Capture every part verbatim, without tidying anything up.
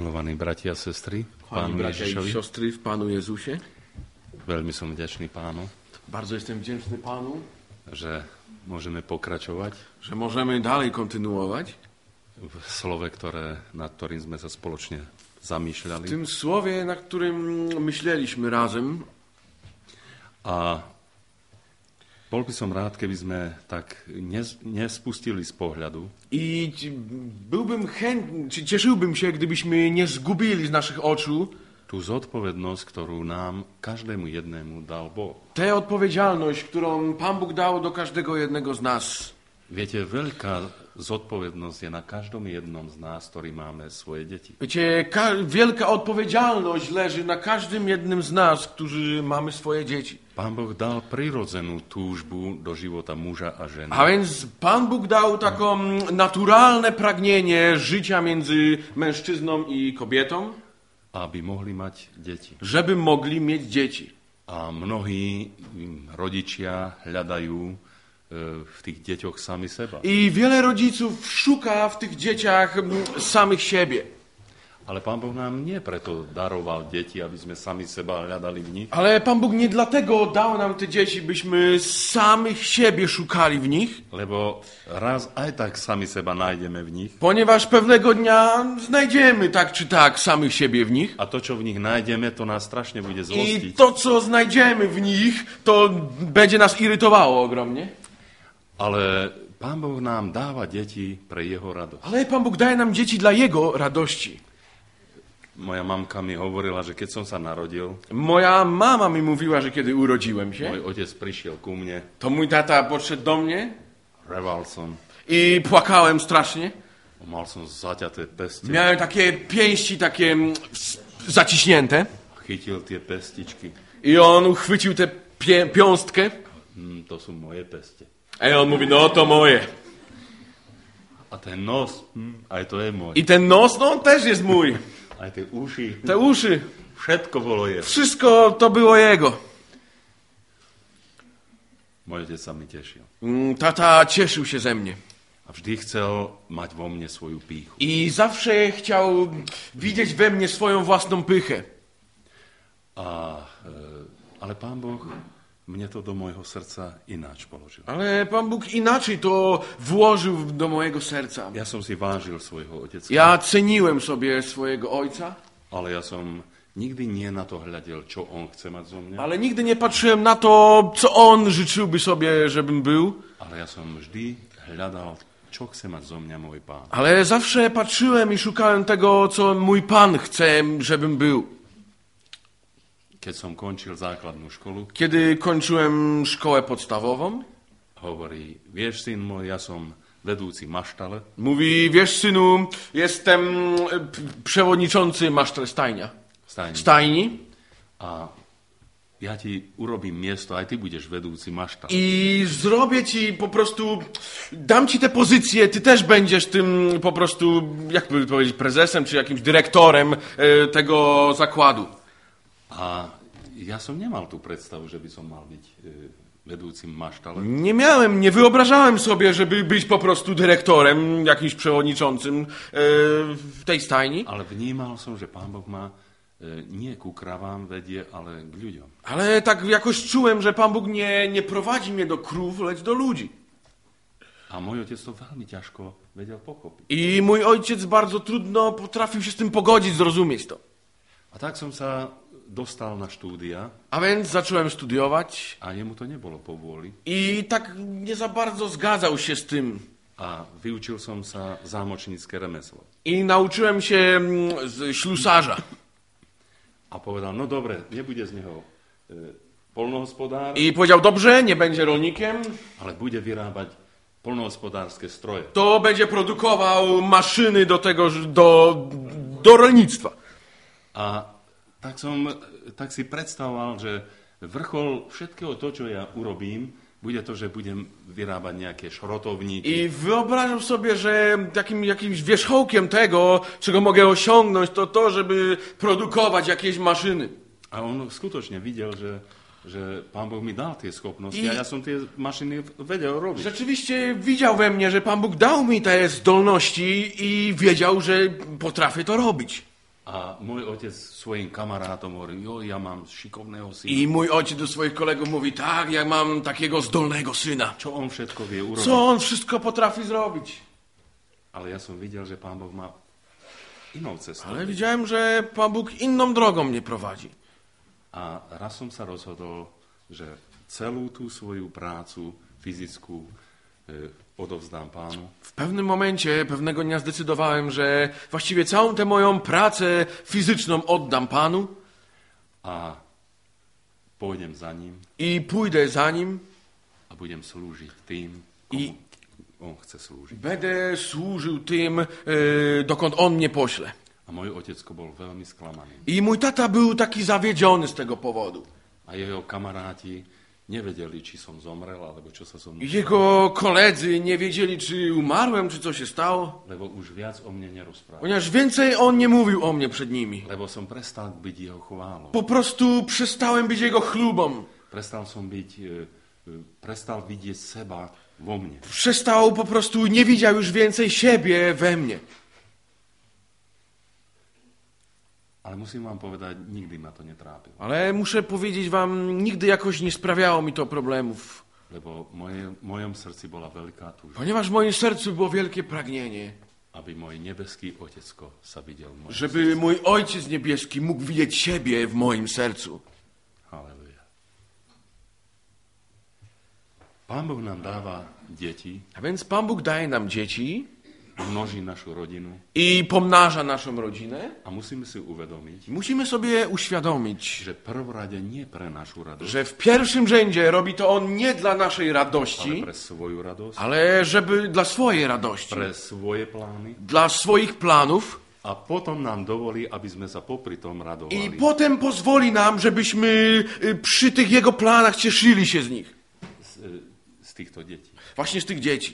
Milovaní bratia a sestry, Pani Pánu bracia i Ježišovi, siostry w Panu Jezusie, veľmi som vďačný Pánu, bardzo jestem wdzięczny Panu, že môžeme pokračovať że możemy dalej kontynuować v slove, ktoré, nad ktorým sme sa spoločne zamýšľali. w tym słowie, na którym myśleliśmy razem. A bol by som rád, keby sme tak nes- nespustili z pohľadu I ci- byłbym chętny, czy cieszyłbym się, gdybyśmy nie zgubili z naszych oczu tú zodpovednosť, ktorú nám, každému jednému dal Boh. tę odpowiedzialność, którą Pan Bóg dał do każdego jednego z nas. Viete, veľká zodpovednosť je na každom jednom z nás, ktorý máme svoje deti. Wiecie, ka- wielka odpowiedzialność leży na każdym jednym z nas, którzy mamy swoje dzieci. Pán Boh dal prirodzenú túžbu do života muža a ženy. A więc Pan Bóg dał taką naturalne pragnienie życia między mężczyzną i kobietą, aby mohli mať deti. żeby mogli mieć dzieci. A mnohí mm, rodičia hľadajú e, v tých deťoch sami seba. I wiele rodziców szuka w tych dzieciach mm, samych siebie. Ale Pán Boh nám nie preto daroval deti, aby sme sami seba hľadali v nich, Ale Pan Bóg nie dlatego dał nam te dzieci, byśmy samych siebie szukali w nich, lebo raz aj tak sami seba nájdeme v nich ponieważ pewnego dnia znajdziemy tak czy tak samych siebie w nich. a to, čo v nich nájdeme, to nás strašne bude I zlostiť. to, co znajdziemy w nich, to będzie nas irytowało ogromnie. Ale Pán Boh nám dáva deti pre jeho radosť. Ale Pan Bóg daje nam dzieci dla Jego radości. Moja mamka mi hovorila, že keď som sa narodil, Moja mama mi mówiła, że kiedy urodziłem się, môj otec prišiel ku mne, to mój tata podszedł do mnie reval som, i płakałem strasznie. mal som zaťaté peste, Miałem takie pięści, takie mm, s- zaciśnięte. chytil tie pestičky. I on uchwycił tę pie- piąstkę. Hm, to sú moje peste. A on mówi, no to moje. A ten nos, hm, aj to je môj. I ten nos, no on też jest mój. Aj tie uši, Te uszy, všetko bolo jeho. wszystko to było jego. Môj otec sa mi tešil. Mm, Tata cieszył się ze mnie. A vždy chcel mať vo mne svoju pýchu. I zawsze chciał widzieć we mnie swoją własną pychę. A, e, ale Pán Boh mne to do môjho srdca ináč položil. Ale Pan Bóg inaczej to włożył do mojego serca. Ja som si vážil svojho otecka, Ja ceniłem sobie swojego ojca, ale ja som nikdy nie na to hľadel, čo on chce mať zo mňa, ale nigdy nie patrzyłem na to, co on życzyłby sobie, żebym był. ale ja som vždy hľadal, čo chce mať zo mňa môj Pán. Ale zawsze patrzyłem i szukałem tego, co mój Pan chce, żebym był. Keď som končil základnú školu, Kiedy kończyłem szkołę podstawową, hovorí, vieš, syn môj, ja som vedúci maštale, mówi, wiesz synu, jestem e, p- przewodniczący masztel stajnia. stajni, Stajni a ja ti urobím miesto, aj ty budeš vedúci maštale. i zrobię ci po prostu, dam ci te pozycje, ty też będziesz tym po prostu, jakby powiedzieć, prezesem czy jakimś dyrektorem e, tego zakładu. A ja som nemal tú predstavu, že by som mal byť e, vedúcim maštale. Nie miałem, nie wyobrażałem sobie, żeby być po prostu dyrektorem, jakimś przewodniczącym e, w tej stajni. Ale vnímal som, že Pán Boh ma e, nie ku kravám vedie, ale k ľuďom. Ale tak jakoś czułem, że Pan Bóg nie, nie prowadzi mnie do krów, lecz do ludzi. A môj otec to veľmi ťažko vedel pochopiť. I mój ojciec bardzo trudno potrafił się z tym pogodzić, zrozumieć to. A tak som sa dostal na štúdia A więc zacząłem studiować a jemu to nebolo po vôli. i tak nie za bardzo zgadzał się z tym. A vyučil som sa zámočnícke remeslo. I nauczyłem się mm, z ślusarza. A povedal, no dobre, nebude z neho e, polnohospodár, I powiedział, dobrze, nie będzie rolnikiem, ale bude vyrábať polnohospodárske stroje. to będzie produkował maszyny do tego, ż- do, do rolnictwa. A tak som tak si predstavoval, že vrchol všetkého to, čo ja urobím, bude to, že budem vyrábať nejaké šrotovníky. I wyobrażam sobie, że takim jakimś wierzchołkiem tego, czego mogę osiągnąć, to to, żeby produkować jakieś maszyny. A on skutočne videl, že, že Pán Boh mi dal tie schopnosti I- a ja som tie mašiny vedel robiť. Rzeczywiście widział we mnie, że Pan Bóg dał mi te zdolności i wiedział, że potrafię to robić. A môj otec svojim kamarátom hovorí, jo, ja mám šikovného syna. I mój ojciec do swoich kolegów mówi, tak, ja mam takiego zdolnego syna. Čo on všetko vie urobiť? Co on wszystko potrafi zrobić? Ale ja som videl, že Pán Boh má inou cestou. Ale widziałem, że Pan Bóg inną drogą mnie prowadzi. A raz som sa rozhodol, že celú tú svoju prácu fyzickú e, odovzdám Pánu. W pewnym momencie, pewnego dnia zdecydowałem, że właściwie całą tę moją pracę fizyczną oddam Panu A pôjdem za ním i pójdę za Nim a budem slúžiť tým, komu i on chce slúžiť. będę służył tym, yy, dokąd On mnie pośle. A môj otecko bol veľmi sklamaný. I mój tata był taki zawiedziony z tego powodu. A jeho kamaráti nevedeli, či som zomrel, alebo čo sa so mnou... Jego koledzy nie wiedzieli, czy umarłem, czy co się stało, Lebo už viac o mne nerozprával. ponieważ więcej on nie mówił o mnie przed nimi. Lebo som prestal byť jeho chválou. Po prostu przestałem być jego chlubą. Prestal som byť... e, e, Prestal vidieť seba vo mne. Przestał po prostu, nie widział już więcej siebie we mnie. Ale musím vám povedať, nikdy ma to netrápilo. Ale muszę powiedzieć wam, nigdy jakoś nie sprawiało mi to problemów. Lebo moje, v mojom srdci bola veľká túžba, Ponieważ w moim sercu było wielkie pragnienie, aby môj nebeský otecko sa videl v mojom żeby mój Ojciec Niebieski mógł widzieć siebie w moim sercu. Halleluja. Pán Boh nám dáva deti, A więc Pan Bóg daje nam dzieci množí našu rodinu i pomnaża naszą rodzinę. a musíme si uvedomiť, Musimy sobie uświadomić, že prvorade nie pre našu radosť, że w pierwszym rzędzie robi to On nie dla naszej ale radości, pre svoju radosť, ale żeby dla swojej radości, pre svoje plány dla swoich planów a potom nám dovolí, aby sme sa popri tom i radovali potem pozwoli nam, żebyśmy y, przy tych Jego planach cieszyli się z nich. z, z týchto detí. Właśnie z tych dzieci.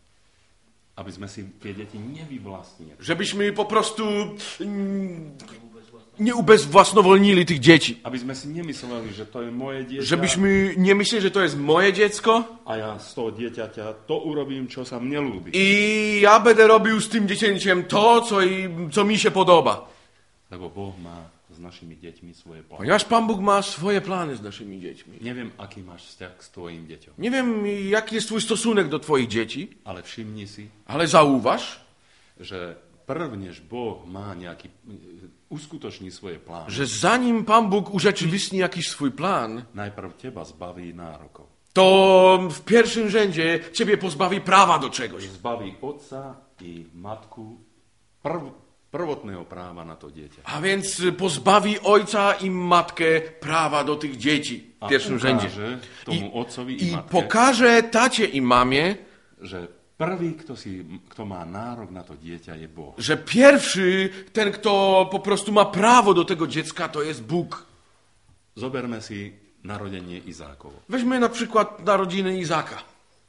Aby sme si tie deti nevyvlastnili. Żebyśmy po prostu mm, nie ubezwłasnowolnili tych dzieci. Aby sme si nemysleli, že to je moje dieťa Żebyśmy nie myśleli, że to jest moje dziecko a ja z toho dieťaťa to urobím, čo sa mne ľúbi. i ja będę robił z tym dziecięciem to, co, i, co mi się podoba. Lebo Boh má s našimi deťmi svoje plány. Ponieważ Pan Bóg ma swoje plany z naszymi dziećmi. Neviem, aký máš vzťah s tvojim deťom, Nie wiem, jaki jest twój stosunek do twoich dzieci, ale všimni si, ale zauważ, že prv, než Boh má nejaký, uskutoční svoje plány, że zanim Pan Bóg urzeczywistni jakiś swój plan, najprv teba zbaví nárokov. to w pierwszym rzędzie ciebie pozbawi prawa do czegoś. Zbaví otca i matku prv, prvotného práva na to dieťa. A więc pozbawi ojca i matkę prawa do tych dzieci w A pierwszym rzędzie. ukáže tomu otcovi i I matke, pokaże tacie i mamie, že prvý, kto, si, kto má nárok na to dieťa, je Boh. że pierwszy, ten kto po prostu ma prawo do tego dziecka, to jest Bóg. Zoberme si narodenie Izákovo. Weźmy na przykład narodziny Izaka.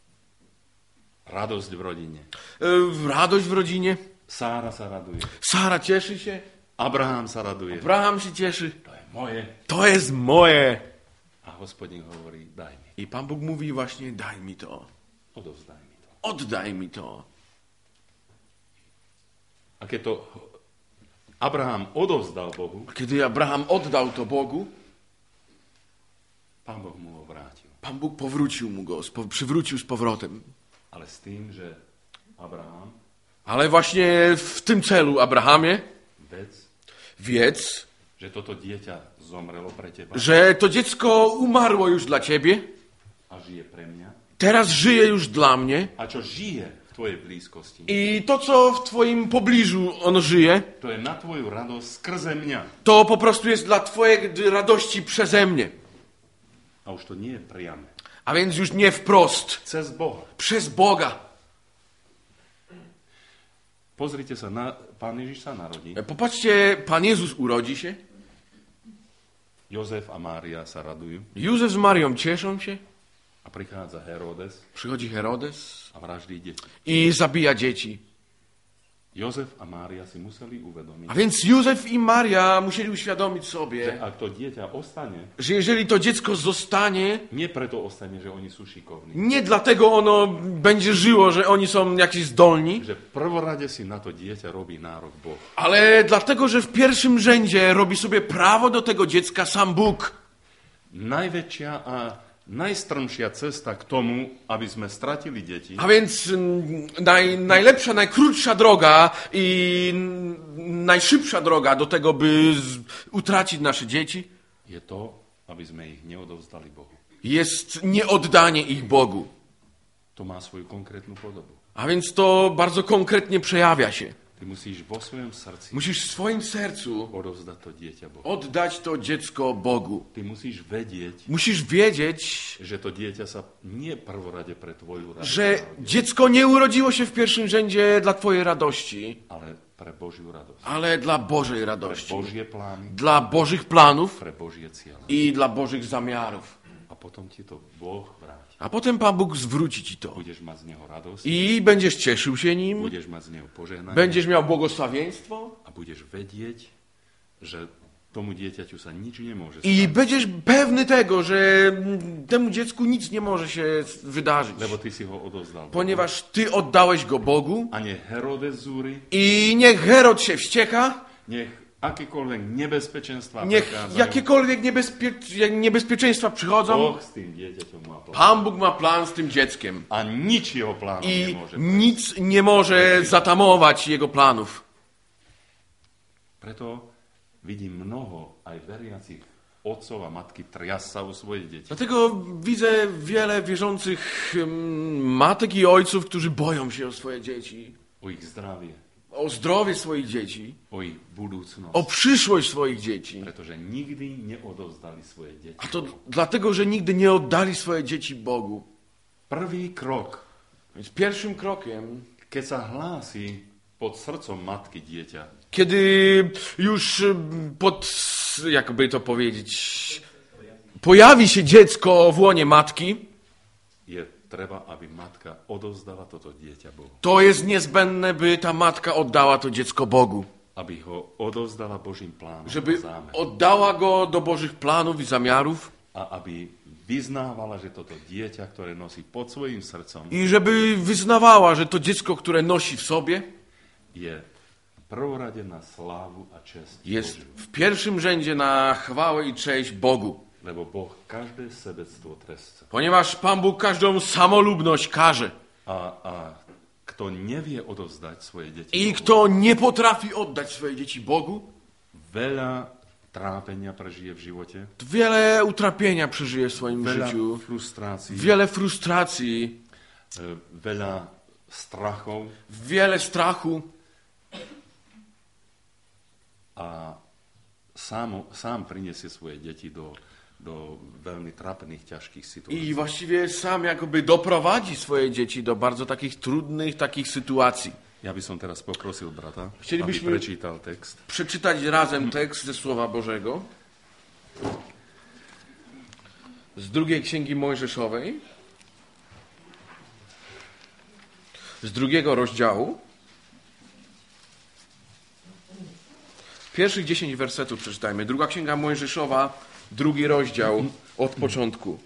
Radosť v rodine. E, Radość w rodzinie. Sára sa raduje. Sara cieszy się. Abraham sa raduje. Abraham się cieszy. To je moje. To jest moje. A Hospodin hovorí, daj mi. I Pan Bóg mówi właśnie, daj mi to. Odovzdaj mi to. Oddaj mi to. A keď to Abraham odovzdal Bohu, A kiedy Abraham oddał to Bogu, Pán Boh mu ho vrátil. Pan Bóg powrócił mu go, spo, przywrócił z powrotem. Ale s tým, že Abraham, Ale właśnie w tym celu, Abrahamie, vec, wiedz, že toto dieťa zomrelo pre teba że to dziecko umarło już dla ciebie, a žije pre mňa. teraz żyje już dla mnie A čo žije v tvojej blízkosti, i to, co w twoim pobliżu ono żyje, to je na tvoju radosť skrze mňa. to po prostu jest dla twojej radości przeze mnie. A už to nie je priame. A więc już nie wprost, Cez Boha. przez Boga. Pozrite sa, na, Pán Ježiš sa narodí. Popatrzcie, Pan Jezus urodzi się, Jozef a Mária sa radujú. Józef z Marią cieszą się, A prichádza Herodes przychodzi Herodes a vraždí deti. i zabija dzieci. Jozef a Mária si museli uvedomiť, A więc Józef i Maria musieli uświadomić že sobie, ak to dieťa ostane, że jeżeli to dziecko zostanie, nie preto ostane, že oni sú šikovní, nie dlatego ono będzie żyło, że oni są jakiś zdolni, že prvorade si na to dieťa robí nárok Boh. ale dlatego, że w pierwszym rzędzie robi sobie prawo do tego dziecka sam Bóg. Najväčšia a najstrmšia cesta k tomu, aby sme stratili deti, A więc mm, naj, najlepsza, najkrótsza droga i mm, najszybsza droga do tego, by z, utracić nasze dzieci, je to, aby sme ich neodovzdali Bohu. jest nieoddanie ich Bogu. To má svoju konkrétnu podobu. A więc to bardzo konkretnie przejawia się. Ty musíš vo svojom srdci Musisz w swoim sercu odovzdať to dieťa Bohu. oddać to dziecko Bogu. Ty musíš vedieť, Musisz wiedzieć, že to dieťa sa nie prvorade pre tvoju radosť że narodilo, dziecko nie urodziło się w pierwszym rzędzie dla twojej radości, ale pre Božiu radosť. ale dla Bożej Pre radości, Božie plány, dla Bożych planów pre Božie ciele. i dla Bożych zamiarów. A potom ti to Boh vráti. A potem Pan Bóg zwróci ci to. Budeš mať z neho radosť, I będziesz cieszył się nim, budeš mať z neho požehnanie będziesz miał błogosławieństwo a budeš vedieť, že tomu dieťaťu sa nič nemôže i stať, będziesz pewny tego, że mm, temu dziecku nic nie może się wydarzyć, lebo ty si ho odovzdal Bohu. ponieważ ty oddałeś go Bogu A nech Herodes zúri, i niech Herod się wścieka, nech akékoľvek nebezpečenstva niech prichádzajú, jakiekolwiek niebezpie, niebezpieczeństwa przychodzą, Boh s tým dieťaťom má plán. Pan Bóg ma plan z tym dzieckiem A nič jeho plánu i nemôže. nic nie może zatamować jego planów. Preto vidím mnoho aj veriacich otcov a matky triasť sa o svoje deti. Dlatego widzę wiele wierzących mm, matek i ojców, którzy boją się o swoje dzieci, O ich zdravie, o zdrowie swoich dzieci, o ich budúcnosť. o przyszłość swoich dzieci. Pretože nikdy neodovzdali svoje deti. A to dlatego, że nigdy nie oddali swoje dzieci Bogu. Prvý krok, Więc pierwszym krokiem, keď sa hlási pod srdcom matky dieťa, kiedy już mm, pod, jakby to powiedzieć, pojawi się dziecko w łonie matki, je treba, aby matka odovzdala toto dieťa Bohu. to jest niezbędne, by ta matka oddała to dziecko Bogu. Aby ho odovzdala Božím plánom a Żeby zámerom. oddała go do Bożych planów i zamiarów A aby vyznávala, že toto dieťa, ktoré nosí pod svojim srdcom, i żeby wyznawała, że to dziecko, które nosi w sobie, je prvorade na slávu a česť jest Božiu. w pierwszym rzędzie na chwałę i cześć Bogu. Lebo Boh každé sebectvo trestce. Ponieważ Pan Bóg każdą samolubność karze. A, a kto nevie odovzdať svoje deti I Bohu, kto nie potrafi oddać swoje dzieci Bogu, veľa trápenia prežije v živote, wiele utrapienia przeżyje w swoim veľa życiu, frustrácií, wiele frustracji, e, veľa strachov wiele strachu a sám, sám prinesie svoje deti do, do veľmi trápených, ťažkých sytuácií. i właściwie sam jakoby doprowadzi swoje dzieci do bardzo takich trudnych, takich sytuacji. Ja by som teraz poprosil brata, Chcielibyśmy- aby prečítal text. Przeczytać razem tekst ze Słowa Bożego z drugiej Księgi Mojżeszowej, z drugiego rozdziału. Pierwszych dziesięć wersetów przeczytajmy. Druga Księga Mojżeszowa, drugi rozdział od początku.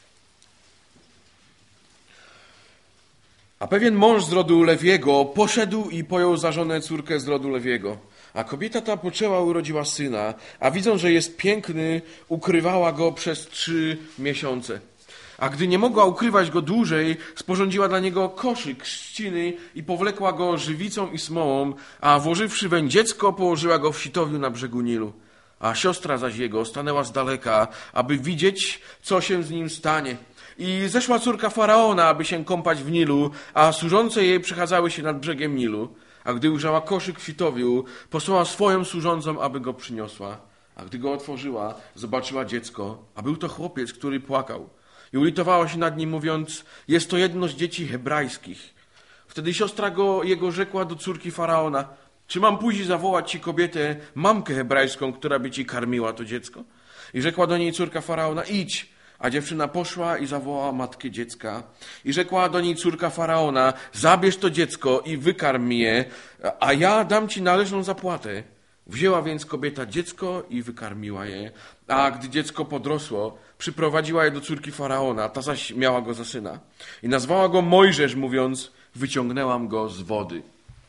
A pewien mąż z rodu Lewiego poszedł i pojął za żonę córkę z rodu Lewiego. A kobieta ta poczęła, urodziła syna, a widząc, że jest piękny, ukrywała go przez trzy miesiące. A gdy nie mogła ukrywać go dłużej, sporządziła dla niego koszyk z trzciny i powlekła go żywicą i smołą, a włożywszy weń dziecko, położyła go w sitowiu na brzegu Nilu. A siostra zaś jego stanęła z daleka, aby widzieć, co się z nim stanie. I zeszła córka Faraona, aby się kąpać w Nilu, a służące jej przechadzały się nad brzegiem Nilu. A gdy ujrzała koszyk w sitowiu, posłała swoją służącą, aby go przyniosła. A gdy go otworzyła, zobaczyła dziecko, a był to chłopiec, który płakał. I ulitowała się nad nim, mówiąc, jest to jedno z dzieci hebrajskich. Wtedy siostra go, jego rzekła do córki Faraona, czy mam pójść zawołać ci kobietę, mamkę hebrajską, która by ci karmiła to dziecko? I rzekła do niej córka Faraona, idź. A dziewczyna poszła i zawołała matkę dziecka i rzekła do niej córka Faraona, zabierz to dziecko i wykarm je, a ja dam ci należną zapłatę. Wzięła więc kobieta dziecko i wykarmiła je, a gdy dziecko podrosło, przyprowadziła je do córki Faraona, ta zaś miała go za syna. I nazwała go Mojżesz, mówiąc, wyciągnęłam go z wody.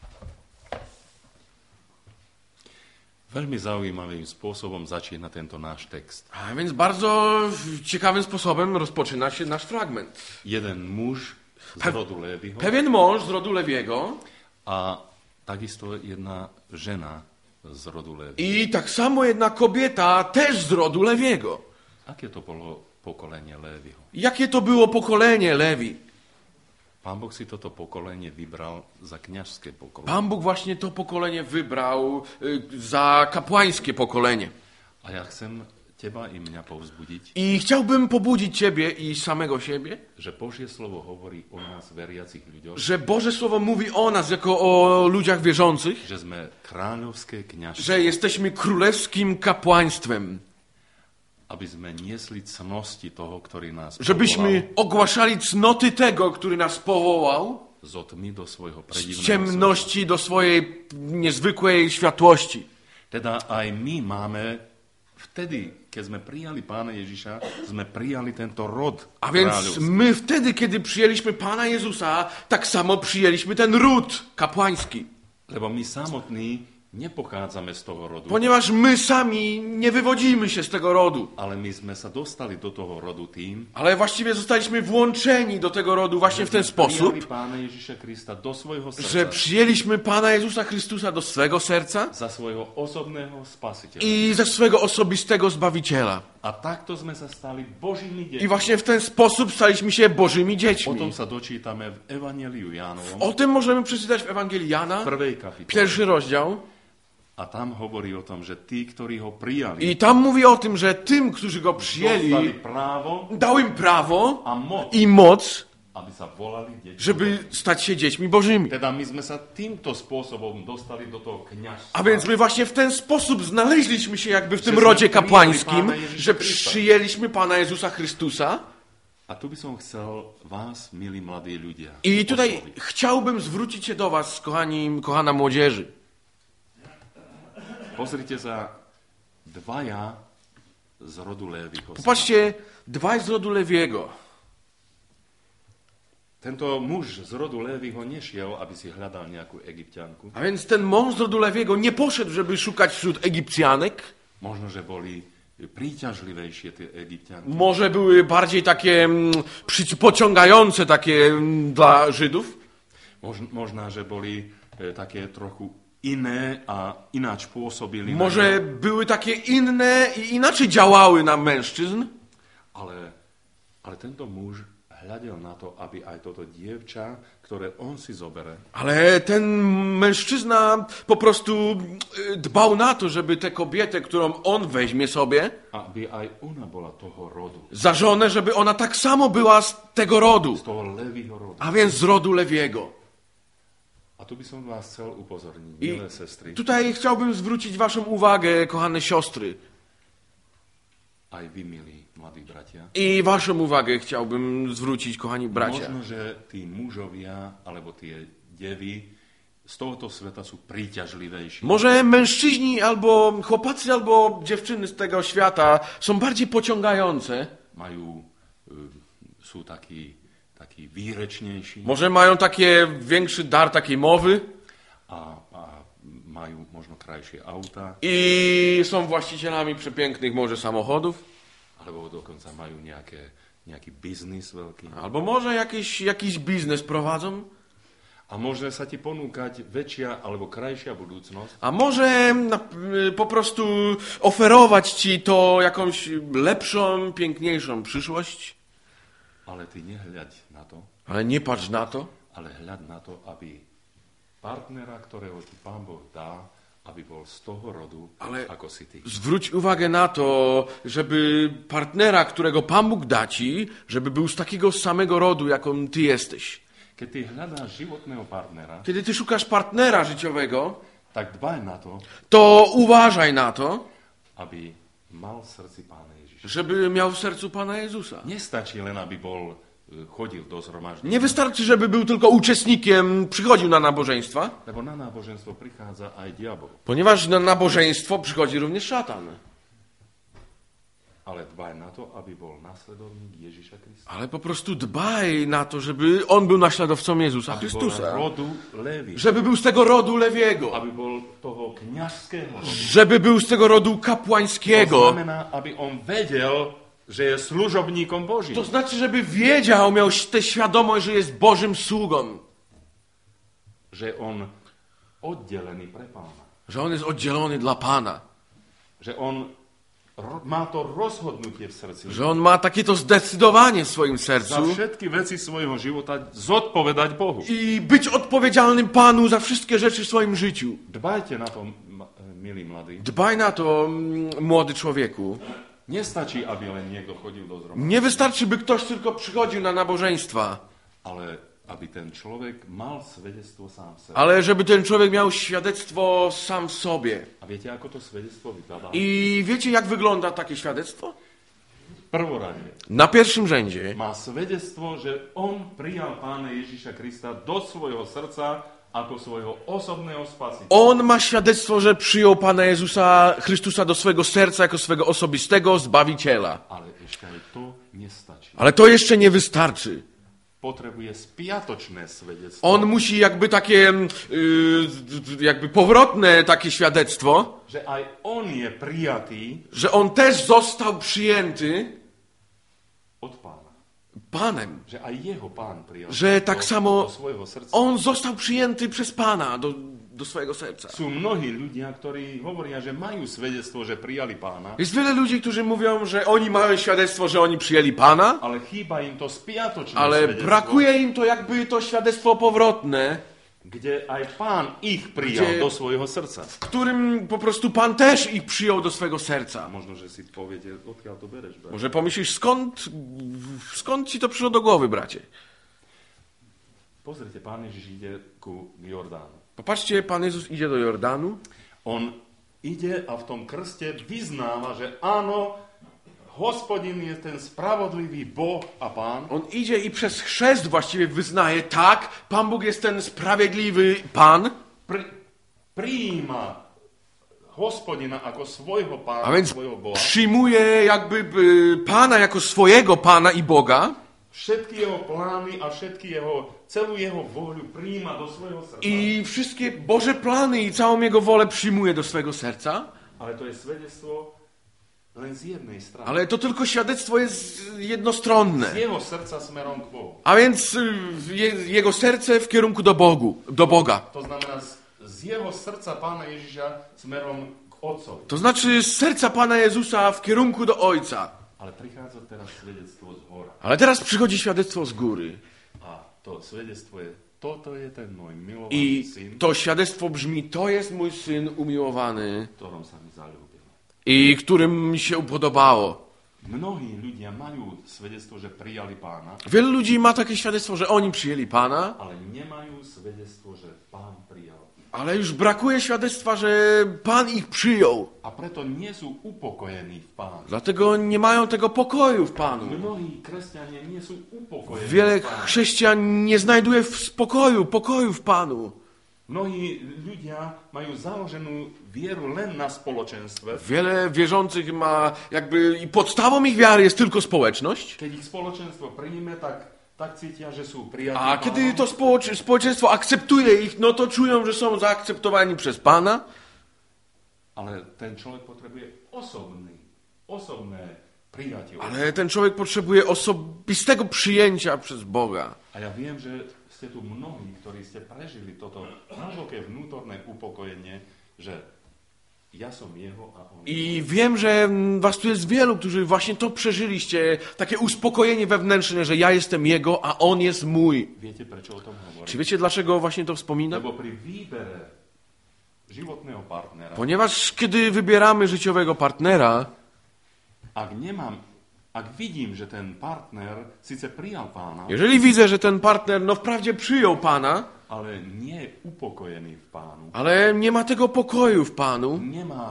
Veľmi zaujímavým spôsobom začína tento náš text. A więc bardzo ciekawym sposobem rozpoczyna się nasz fragment. Jeden muž z Pe- rodu Léviho Pewien mąż z rodu Lewiego a takisto jedna žena z rodu Lévi. i tak samo jedna kobieta też z rodu Lewiego. Aké to bolo pokolenie Léviho? Jakie to było pokolenie Lewi? Pán Boh si toto pokolenie vybral za kňažské pokolenie. Pan Bóg właśnie to pokolenie wybrał y, za kapłańskie pokolenie. A ja chcem teba i mňa povzbudiť, I chciałbym pobudzić ciebie i samego siebie, že Božie slovo hovorí o nás, veriacich ľuďoch, że Boże Słowo mówi o nas jako o ludziach wierzących, že sme kráľovské kňažstvo, że jesteśmy królewskim kapłaństwem, aby sme niesli cnosti toho, ktorý nás żebyśmy ogłaszali cnoty tego, który nas powołał, z otmy do svojho z predivného ciemności do swojej niezwykłej światłości. sveta. Teda aj my máme vtedy, keď sme prijali Pána Ježiša, sme prijali tento rod A więc kráľovský. my wtedy, kiedy przyjęliśmy Pana Jezusa, tak samo przyjęliśmy ten ród kapłański. Lebo my samotní nepochádzame z toho rodu, Ponieważ my sami nie wywodzimy się z tego rodu, ale my sme sa dostali do toho rodu tým, ale właściwie zostaliśmy włączeni do tego rodu właśnie w ten sposób, prijali Pána Ježiša Krista do svojho że srdca przyjęliśmy Pana Jezusa Chrystusa do swego serca za svojho osobného spasiteľa. i ze swego osobistego Zbawiciela. A takto sme sa stali Božími I deťmi. właśnie w ten sposób staliśmy się Bożymi Potom dziećmi. sa dočítame v Evangeliu Jánovom, O tym możemy przeczytać w Ewangelii Jana, v prvej kapitole. pierwszy rozdział. A tam hovorí o tom, že tí, ktorí ho prijali, I tam mówi o tym, że tym, którzy go dostali przyjęli, právo dał im prawo a moc, i moc, aby sa volali deťmi. żeby stać się dziećmi Bożymi. Teda my sme sa týmto spôsobom dostali do toho kňažstva. A więc my właśnie w ten sposób znaleźliśmy się jakby w tym Że rodzie przyjęli kapłańskim, Pana Jezusa że Chrysta. przyjęliśmy Pana Jezusa Chrystusa. A tu by som chcel vás, milí mladí ľudia, I tutaj osloviť. chciałbym zwrócić się do was, kochani, kochana młodzieży. Pozrite sa, dvaja z rodu Léviho. Popatrzcie, dwaj z rodu Lewiego. Tento muž z rodu Léviho nešiel, aby si hľadal nejakú Egyptianku. A więc ten mąż z rodu Lewiego nie poszedł, żeby szukać wśród Egipcjanek. Možno, že boli príťažlivejšie tie Egyptianky. Może były bardziej takie mm, przy- pociągające takie mm, dla Żydów. Mož, možná, že boli e, také trochu iné a ináč pôsobili. na Może ňo. były takie inne i inaczej działały na mężczyzn. Ale, ale tento muž hľadel na to, aby aj toto dievča, ktoré on si zobere, Ale ten mężczyzna po prostu y, dbał na to, żeby tę kobietę, którą on weźmie sobie, aby aj ona bola toho rodu. za żonę, żeby ona tak samo była z tego rodu, Z toho Leviho rodu. a więc z rodu Lewiego. A tu by som vás chcel upozorniť, I milé sestry, tutaj chciałbym zwrócić waszą uwagę, kochane siostry, aj vy, milí mladí bratia. i waszą uwagę chciałbym zwrócić, kochani bracia. Možno, že tí mužovia, alebo tie devy z tohoto sveta sú príťažlivejší. Może mężczyźni albo chłopacy, albo dziewczyny z tego świata są bardziej pociągające. Majú, y, sú takí, takí výrečnejší Może mają takie większy dar takiej mowy a, a majú možno krajšie auta, i są właścicielami przepięknych może samochodów, alebo dokonca majú nejaké, nejaký biznis veľký. albo może jakiś, jakiś biznes prowadzą, A môže sa ti ponúkať väčšia alebo krajšia budúcnosť, a może na, y, po prostu oferować ci to jakąś lepszą, piękniejszą przyszłość, ale ty nehľaď na to, ale nie patrz na to, ale hľad na to, aby partnera, ktorého ti Pán Boh dá, aby bol z toho rodu, Ale- ako si ty. zwróć uwagę na to, żeby partnera, którego Pan Bóg da ci, żeby był z takiego samego rodu, jaką ty jesteś. Keď ty hľadáš životného partnera, Kiedy ty szukasz partnera życiowego, tak dbaj na to, to uważaj na to, aby mal v srdci Pána Ježiša. Ježiša. żeby miał w sercu Pana Jezusa. Nestačí len, aby bol, chodil do zhromaždenia. Nie wystarczy, żeby był tylko uczestnikiem, przychodził na nabożeństwa, Lebo na náboženstvo prichádza aj diabol. ponieważ na nabożeństwo przychodzi również szatan. Ale dbaj na to, aby bol nasledovník Ježiša Krista. Ale po prostu dbaj na to, żeby on był naśladowcą Jezusa Aby bol Chrystusa. rodu Levi. Żeby był z tego rodu Lewiego. Aby bol toho kňažského rodu. Żeby był z tego rodu To kapłańskiego. znamená, aby on vedel, že je služobníkom Božím. To znaczy, żeby wiedział, miał tę świadomość, że jest Bożym sługą. Že on oddelený pre Pána. Że on jest oddzielony dla Pana. Že on ro- má to rozhodnutie v srdci. Że on ma takie to zdecydowanie w swoim Za sercu. všetky veci svojho života zodpovedať Bohu. I być odpowiedzialnym Panu za wszystkie rzeczy w swoim życiu. Dbajte na to, ma- milí mladí. Dbaj na to, mm, młody człowieku. Nestačí, aby len niekto chodil do zhromaždenia, Nie wystarczy, by ktoś tylko przychodził na nabożeństwa, ale aby ten človek mal svedectvo sám v sebe. ale żeby ten człowiek miał świadectwo sam w sobie. A viete, ako to svedectvo vypadá? I wiecie, jak wygląda takie świadectwo? Prvoradne. Na pierwszym rzędzie Má svedectvo, že on prijal Pána Ježiša Krista do svojho srdca ako svojho osobného spasiteľa. on ma świadectvo, że przyjął Pana Jezusa Chrystusa do swego serca jako swego osobistego Zbawiciela. Ale ešte aj to nestačí. Ale to jeszcze nie wystarczy. Potrebuje spiatočné svedectvo, On musi jakby takie, yy, jakby powrotne takie świadectwo, že aj on je prijatý że on też został przyjęty od Pána. Panem. Že aj jeho Pán prijal Że do, tak samo do svojho srdca. on został przyjęty przez Pana do, do swojego serca. Sú mnohí ľudia, ktorí hovoria, že majú svedectvo, že prijali Pána, Jest wiele ludzi, którzy mówią, że oni mają świadectwo, że oni przyjęli Pana, ale chýba im to spiatočné ale svedectvo, brakuje im to jakby to świadectwo powrotne, kde aj Pán ich prijal Kde- do svojho srdca. w którym po prostu Pan też ich przyjął do swego serca. Možno, že si poviete, odkiaľ to bereš, brat. Może pomyślisz, skąd, skąd ci to przyszło do głowy, bracie? Pozrite, Pán Ježiš ide ku Jordánu. Popatrzcie, Pan Jezus idzie do Jordanu. On ide a v tom krste vyznáva, že áno, Hospodin je ten spravodlivý Boh a Pán. On idzie i przez chrzest właściwie wyznaje, tak, Pan Bóg jest ten sprawiedliwy Pan, Pri, prijíma Hospodina ako svojho Pána, a więc svojho Boha. przyjmuje jakby y, Pana jako swojego Pana i Boga Všetky jeho plány a všetky jeho, celú jeho vôľu prijíma do svojho srdca. i wszystkie Boże plany i całą Jego wolę przyjmuje do swego serca, Ale to je svedectvo len z jednej strany. ale to tylko świadectwo jest jednostronne. Z jeho srdca smerom k Bohu. A więc y, je, Jego serce w kierunku do Bogu, do Boga. To znamená z, z jeho srdca Pána Ježiša smerom k Otcovi. To znaczy z serca Pana Jezusa w kierunku do Ojca. Ale prichádza teraz svedectvo z hora. Ale teraz przychodzi świadectwo z góry. A to svedectvo je, toto je ten môj milovaný I syn, to świadectwo brzmi, to jest mój Syn umiłowany v ktorom sa mi zalúbil. i którym mi się upodobało. Mnohí ľudia majú svedectvo, že prijali Pána, Wielu ludzi ma takie świadectwo, że oni przyjęli Pana, ale nemajú svedectvo, že Pán prijal ich. ale już brakuje świadectwa, że Pan ich przyjął. A preto nie sú upokojení v Pánu. Dlatego nie mają tego pokoju w Panu. Mnohí kresťania nie sú upokojení Wiele v Pánu. chrześcijan nie znajduje w spokoju, pokoju w Panu. Mnohí ľudia majú založenú vieru len na spoločenstve. Wiele wierzących ma jakby i podstawą ich wiary jest tylko społeczność. Keď ich spoločenstvo príjme, tak, tak cítia, že sú prijatí A Pánom. kiedy to społecz- społeczeństwo akceptuje ich, no to czują, że są zaakceptowani przez Pana. Ale ten človek potrebuje osobný, osobné prijatie. Ale ten człowiek potrzebuje osobistego przyjęcia przez Boga. A ja viem, že ste tu mnohí, ktorí ste prežili toto hlboké vnútorné upokojenie, že ja som jeho a on. I wiem, że mm, was tu jest wielu, którzy właśnie to przeżyliście, takie uspokojenie wewnętrzne, że ja jestem Jego, a On jest mój. Viete, prečo o tom hovorím? Czy wiecie, dlaczego właśnie to wspominam? Lebo pri výbere životného partnera, Ponieważ kiedy wybieramy życiowego partnera, ak nemám, ak vidím, že ten partner síce prijal Pána, jeżeli widzę, że ten partner no wprawdzie przyjął Pana, ale nie je upokojený v Pánu, ale nie ma tego pokoju w Panu, nemá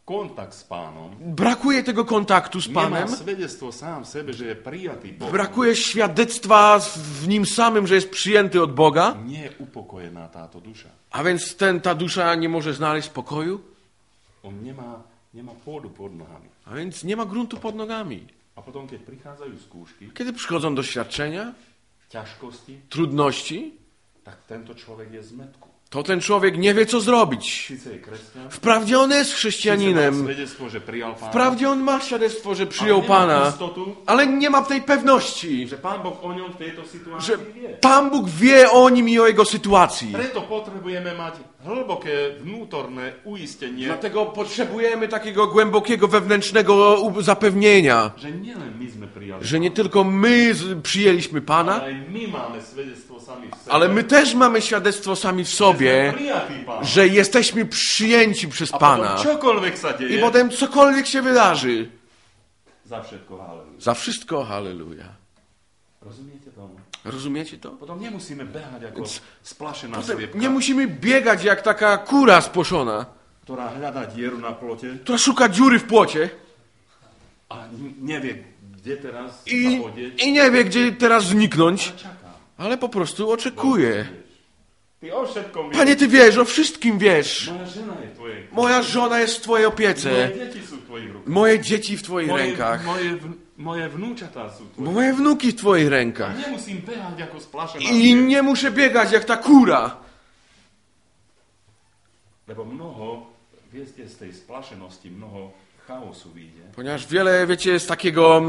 kontakt s pánom, brakuje tego kontaktu z nemá Panem, svedectvo sám v sebe, že je prijatý Bohom, brakuje świadectwa w nim samym, że jest przyjęty od Boga, nie je upokojená táto duša. a więc ten, ta dusza nie może znaleźć spokoju, On nemá, nemá pôdu pod nohami. a więc nie ma gruntu pod nogami. A potom, keď prichádzajú skúšky, Kiedy przychodzą doświadczenia, ťažkosti, trudności, tak tento človek je v zmetku. to ten człowiek nie wie, co zrobić. Sice je kresťan, Wprawdzie on jest sice má chrześcijaninem, svedectvo, že prijal Pána, wprawdzie on ma świadectwo, że ale przyjął nemá Pana, istotu, ale nie ma tej pewności, že Pán Boh o ňom v tejto że situácii vie. Pan Bóg wie o nim i o jego sytuacji. Preto potrebujeme mať hlboké vnútorné uistenie, Dlatego potrzebujemy takiego głębokiego wewnętrznego u- zapewnienia, že nielen my sme prijali, że nie tylko my z- przyjęliśmy ale Pana, aj my máme svedectvo sami v sebe, ale my też mamy świadectwo sami w že sme sobie, prijatí Pána. że jesteśmy przyjęci przez A potom Pana. čokoľvek sa I deje, potem cokolwiek się wydarzy, za všetko haleluja. za wszystko halleluja. Rozumiete tomu? Rozumiecie to? Potom nemusíme behať ako splašená Potem sliepka, nie musimy biegać jak taka kura spłoszona, ktorá hľadá dieru na plote która szuka dziury w płocie a n- nevie, kde teraz i, sa podieť, i nie wie, gdzie teraz zniknąć, ale čaká. ale po prostu oczekuje. Ty o všetkom vieš. Panie, Ty wiesz, o wszystkim wiesz. Moja žena je v tvojej. Moja żona jest w Twojej Moje opiece. deti sú v tvojich rukách. Moje dzieci w Twoich Moje, rękach. moje, v- moje vnúčatá sú v tvojich. Moje wnuki w Twoich A rękach. nemusím behať ako splašená I sliepka, nie muszę biegać jak ta kura. lebo mnoho, viete, z tej splašenosti mnoho chaosu vyjde. Ponieważ wiele, wiecie, z takiego,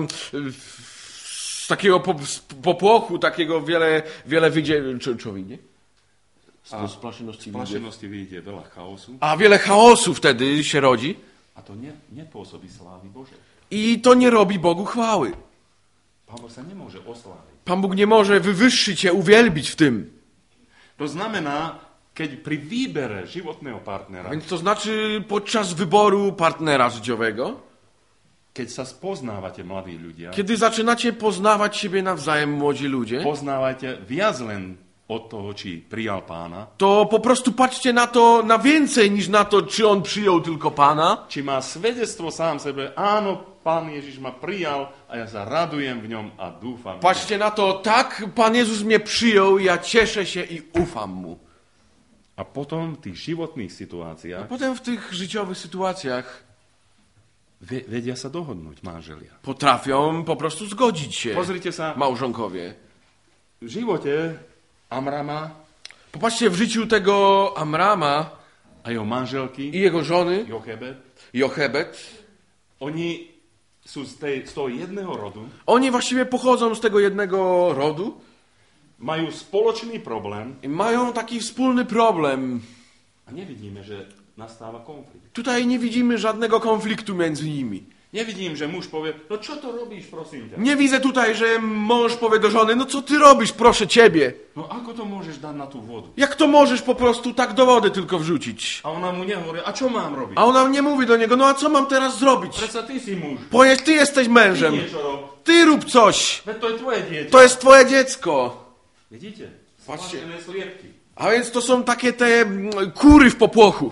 z takiego po- z popłochu, takiego wiele, wiele wyjdzie, czy, czy wyjdzie? Z A splaszeności wyjdzie. splašenosti vyjde veľa chaosu A wiele chaosu wtedy się rodzi a to ne, nepôsobí slávy Bože. i to nie robi Bogu chwały. Pán Boh sa nemôže osláviť. Pan Bóg nie może wywyższyć się, uwielbić w tym. To znamená, keď pri výbere životného partnera, Więc to znaczy podczas wyboru partnera życiowego, keď sa spoznávate, mladí ľudia, kiedy zaczynacie poznawać siebie nawzajem, młodzi ludzie, poznávate viac len od toho, či prijal Pána, to po prostu patrzcie na to na więcej niż na to, czy on przyjął tylko Pana, či má svedectvo sám sebe, áno, Pán Ježiš ma prijal a ja sa radujem v ňom a dúfam. v ňom. patrzcie na to, tak, Pan Jezus mnie przyjął, ja cieszę się i ufam Mu. A potom v tých životných A situáciách potem w tych życiowych sytuacjach ve- vedia sa dohodnúť manželia. potrafią po prostu zgodzić się Pozrite sa, małżonkowie. v živote Amrama Popatrzcie w życiu tego Amrama a jeho manželky i jego żony, Jochebed, Jochebed. oni sú z, tej, z toho jedného rodu, Oni właściwie pochodzą z tego jednego rodu majú spoločný problém i mają taki wspólny problem. a nevidíme, že nastáva konflikt. Tutaj nie widzimy żadnego konfliktu między nimi. Nevidím, že muž povie, no čo to robíš, prosím ťa? Nie widzę tutaj, że mąż powie do żony, no co ty robisz, proszę ciebie. No ako to môžeš dať na tú vodu? Jak to możesz po prostu tak do wody tylko wrzucić? A ona mu nehovorí, a čo mám robiť? A ona nie mówi do niego, no a co mam teraz zrobić? Predsa ty si muž. Powiedz, ty jesteś Ty mężem. niečo rob. Ty rób coś. Veď to je tvoje dieťa. To jest twoje dziecko. Vidíte? Patrzcie. Splašené sliepky. A więc to są takie te mm, kury w popłochu.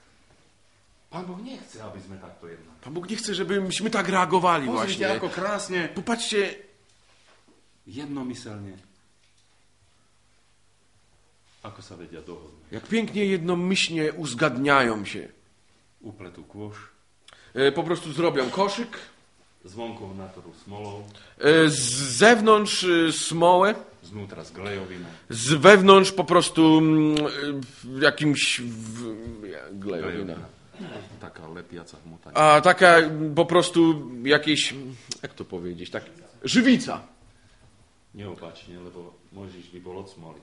Pán Boh nechce, aby sme takto jednali. Pan Bóg nie chce, żebyśmy tak reagowali Pozrite, właśnie. ako krásne, Popatrzcie, jednomyselne, ako sa vedia dohodnúť. jak pięknie jednomyślnie uzgadniają się. Upletú kôš, E, Po prostu zrobią koszyk, zvonkou natrú smolou, e, z zewnątrz e, smołę, znútra z glejovinou. z wewnątrz po prostu mm, e, jakimś w, glejowina. Taká lepiaca hmota. A taka po prostu jakieś, jak to powiedzieć, tak, żywica. Neopačne, lebo Mojžiš by bol od smoly.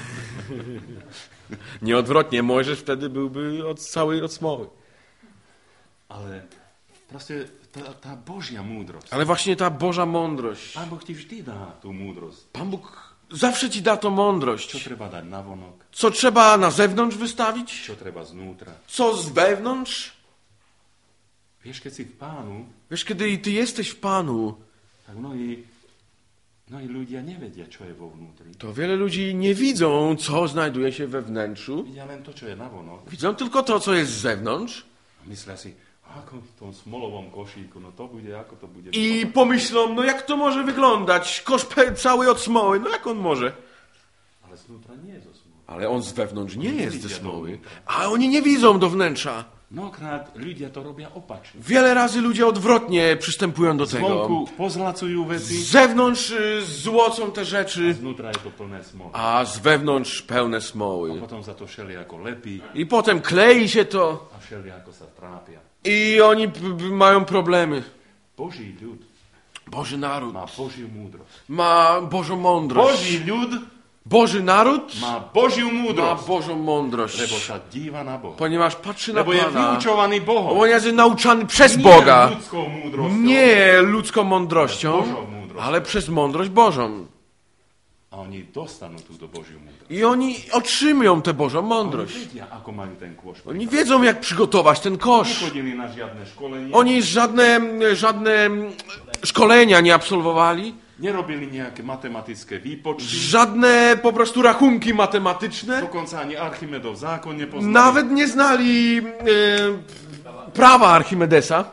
Nieodwrotnie, Mojżesz wtedy byłby od całej od smoły. Ale proste tá, tá Božia múdrosť. Ale właśnie ta Boża mądrość. Pán Boh ti vždy dá tú múdrosť. Pan Bóg zawsze ci da tą Čo mądrość. treba dať navonok, Co trzeba na zewnątrz wystawić? čo treba znútra. Co z wewnątrz? Vieš, keď si v Pánu, Wiesz, kiedy ty jesteś w Panu, tak mnohí, mnohí ľudia nevedia, čo je vo vnútri. to wiele ludzi nie widzą, co znajduje się we wnętrzu. Vidia len to, čo je navonok. Widzą tylko to, co jest z zewnątrz. A myslia si, Ako v tom smolovom košíku, no to bude, ako to bude. I pomyślą, no jak to może wyglądać? Kosz pe- cały od smoły, no jak on może? Ale znútra nie je zo smoly. Ale on z wewnątrz nie jest ze smoły, a oni nie widzą do wnętrza. Mnohokrát ľudia to robia opačne. Wiele razy ludzie odwrotnie przystępują do tego. Zvonku pozlacujú Z veci, zewnątrz y, złocą te rzeczy, znútra je to plné smoly. a z wewnątrz pełne A smoły. potom za to všelijako lepí I potem klei się to a všelijako sa trápia. i oni p- p- mają problemy. Boží ľud Boży naród má Božiu múdrosť. ma Bożą mądrość. Boží ľud Boży naród má Božiu ma múdrosť, Bożą mądrość, lebo sa díva na Boha. ponieważ patrzy na Lebo je Pana. vyučovaný Bohom. On jest nauczany przez Nie Boga. ľudskou múdrosťou. Nie ludzką mądrością, Bożą mądrością. ale przez mądrość Bożą. A oni dostanú túto Božiu múdrosť. I oni otrzymują tę Bożą Oni mądrość. vedia, ako majú ten kôš. Oni wiedzą, jak przygotować ten kosz. Nechodili na žiadne školenie, Oni żadne, żadne szkolenia nie absolwowali, nerobili nejaké matematické výpočty, żadne po prostu rachunki matematyczne, dokonca ani Archimedov zákon nepoznali. nawet nie znali e, prawa Archimedesa.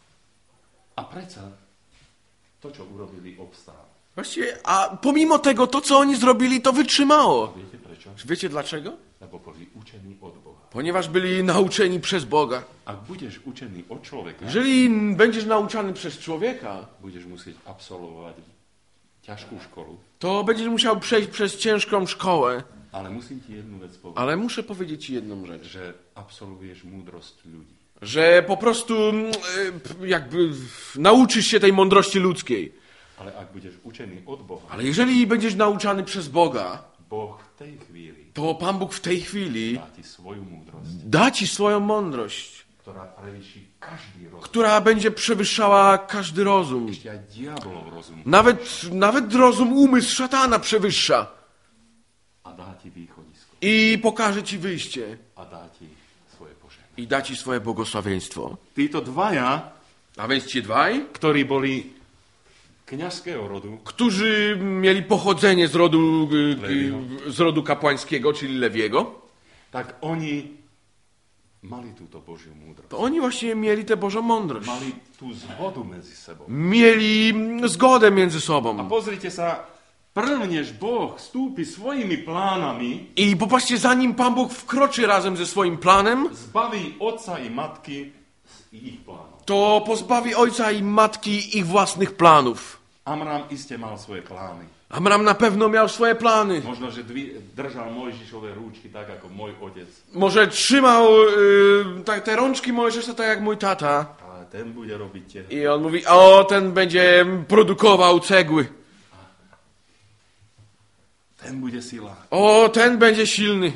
A predsa to, čo urobili, obstálo. Właściwie, a pomimo tego, to co oni zrobili, to wytrzymało. Viete prečo? Wiecie dlaczego? Lebo boli učení od Boha. Ponieważ byli nauczeni przez Boga. Ak budeš učený od človeka, Jeżeli będziesz nauczany przez człowieka, budeš musieť absolvovať ťažkú školu, to będziesz musiał przejść przez ciężką szkołę. ale musím ti jednu vec povedať, Ale muszę powiedzieć ci jedną rzecz. že absolvuješ múdrosť ľudí. Że po prostu mm, e, jakby nauczysz się tej mądrości ludzkiej. Ale ak budeš učený od Boha, Ale jeżeli będziesz nauczany przez Boga, Boh v tej chvíli to Pan Bóg w tej chwili dá ti svoju múdrosť, da ci swoją mądrość, ktorá prevýši každý rozum. która będzie przewyższała każdy rozum. Ešte aj diabolov rozum. Nawet, nawet rozum, umysł szatana przewyższa. A dá ti východisko. I pokaże ci wyjście. A dá ti svoje požehnanie. I da ci swoje błogosławieństwo. Títo dvaja, A więc ci dwaj, ktorí boli kňazského rodu, którzy mieli pochodzenie z rodu, y, Lewiego. y, z rodu kapłańskiego, czyli Lewiego, tak oni mali túto Božiu múdrosť. to oni właśnie mieli tę Bożą mądrość. Mali tú zhodu medzi sebou. Mieli zgodę między A sobą. pozrite sa, prv než Boh vstúpi svojimi plánami, I popatrzcie, zanim Pan Bóg wkroczy razem ze swoim planem, zbaví otca i matky z ich plánov. to pozbawi ojca i matki ich własnych planów. Amram iste mal svoje plány. Amram na pewno miał swoje plany. Možno, že dvi, držal Mojžišové rúčky tak, ako môj otec. Może trzymał y, tak, te rączki Mojżesza tak jak mój tata. Ale ten bude robiť tie. I on mówi, o, ten będzie produkował cegły. Ten bude sila. O, ten będzie silny.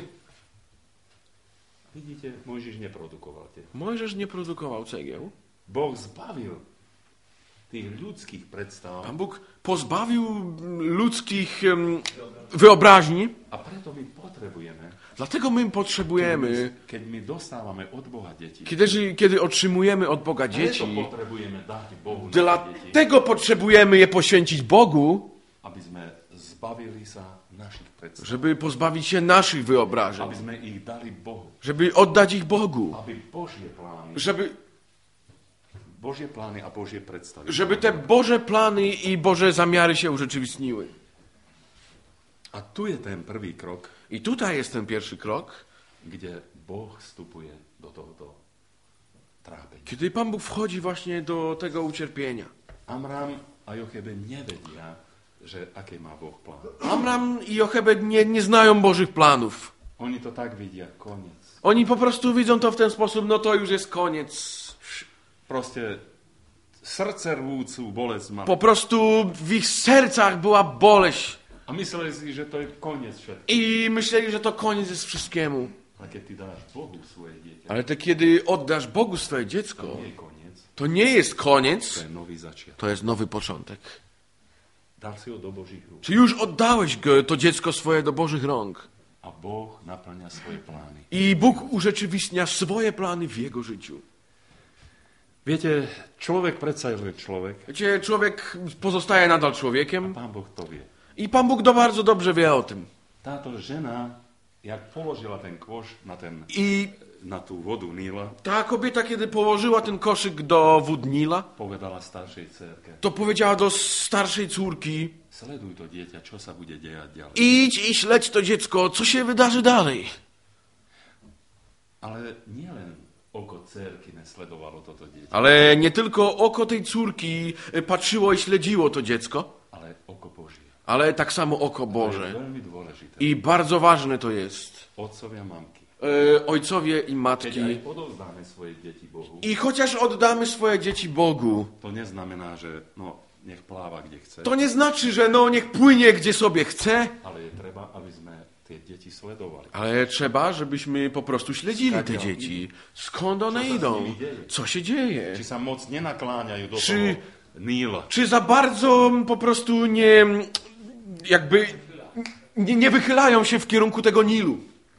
Vidíte, Mojžiš neprodukoval tie. Mojżesz nie produkował cegieł. Boh zbavil tých ľudských predstav Pan Bóg pozbawił ludzkich em, wyobraźni. a preto my potrebujeme, Dlatego my potrzebujemy, keď my dostávame od Boha deti, kiedy, kiedy otrzymujemy od Boga preto dzieci, potrebujeme dať Bohu naše deti, dlatego potrzebujemy je poświęcić Bogu, aby sme zbavili sa našich predstav, żeby pozbawić się naszych wyobrażeń, aby sme ich dali Bohu, żeby oddać ich Bogu, aby Božie plány, żeby, Božie plány a Božie predstavy, żeby te Boże plany i Boże zamiary się urzeczywistniły. A tu je ten prvý krok, I tutaj jest ten pierwszy krok, kde Boh vstupuje do tohoto trápenia. kiedy Pan Bóg wchodzi właśnie do tego ucierpienia. Amram a Jochebe nevedia, že aké má Boh plán. Amram i Jochebed nie, nie znają Bożych planów. Oni to tak vidia, koniec. Oni po prostu widzą to w ten sposób, no to już jest koniec. Proste srdce rvúcu bolesť mali. Po prostu w ich sercach była boleść. A mysleli si, že to je koniec všetko. I myśleli, że to koniec jest wszystkiemu. Ale keď ty dáš Bohu svoje dieťa, Ale to kiedy oddasz Bogu swoje dziecko, to nie je koniec, to nie jest to koniec, je nový začiatok. to jest nowy początek. Dal si ho do Božích rúk Czy już oddałeś go, to dziecko swoje do Bożych rąk. a Boh naplňa svoje plány. I Bóg urzeczywistnia swoje plany w jego życiu. Viete, človek predsa je človek Wiecie, człowiek pozostaje nadal człowiekiem Pán Boh to vie. i Pan Bóg to bardzo dobrze wie o tym. Táto žena, jak položila ten kôš na ten I na tú vodu Níla, ta kobieta, kiedy położyła ten koszyk do wód Nila, povedala staršej dcerke, to powiedziała do starszej córki: sleduj to dieťa, čo sa bude dejať ďalej. idź i śledź to dziecko, co się wydarzy dalej. Ale nielen oko dcerky nesledovalo toto dieťa, Ale nie tylko oko tej córki patrzyło i śledziło to dziecko, ale oko Božie. ale tak samo oko To je Boże. veľmi dôležité. I bardzo ważne to jest. Otcovia, mamky. E, ojcowie i Keď aj matki. odovzdáme svoje deti Bohu, I chociaż oddamy swoje dzieci Bogu, to neznamená, že no, nech pláva kde chce, to nie znaczy, że no niech płynie gdzie sobie chce, ale je treba, aby sme tie deti sledovali. ale trzeba, żebyśmy po prostu śledzili te dzieci. Skąd one idą? Co się dzieje? Či sa moc nenakláňajú do Či- toho Níla. Czy za bardzo po prostu nie, jakby, nie, nie wychylają się w kierunku tego Nilu?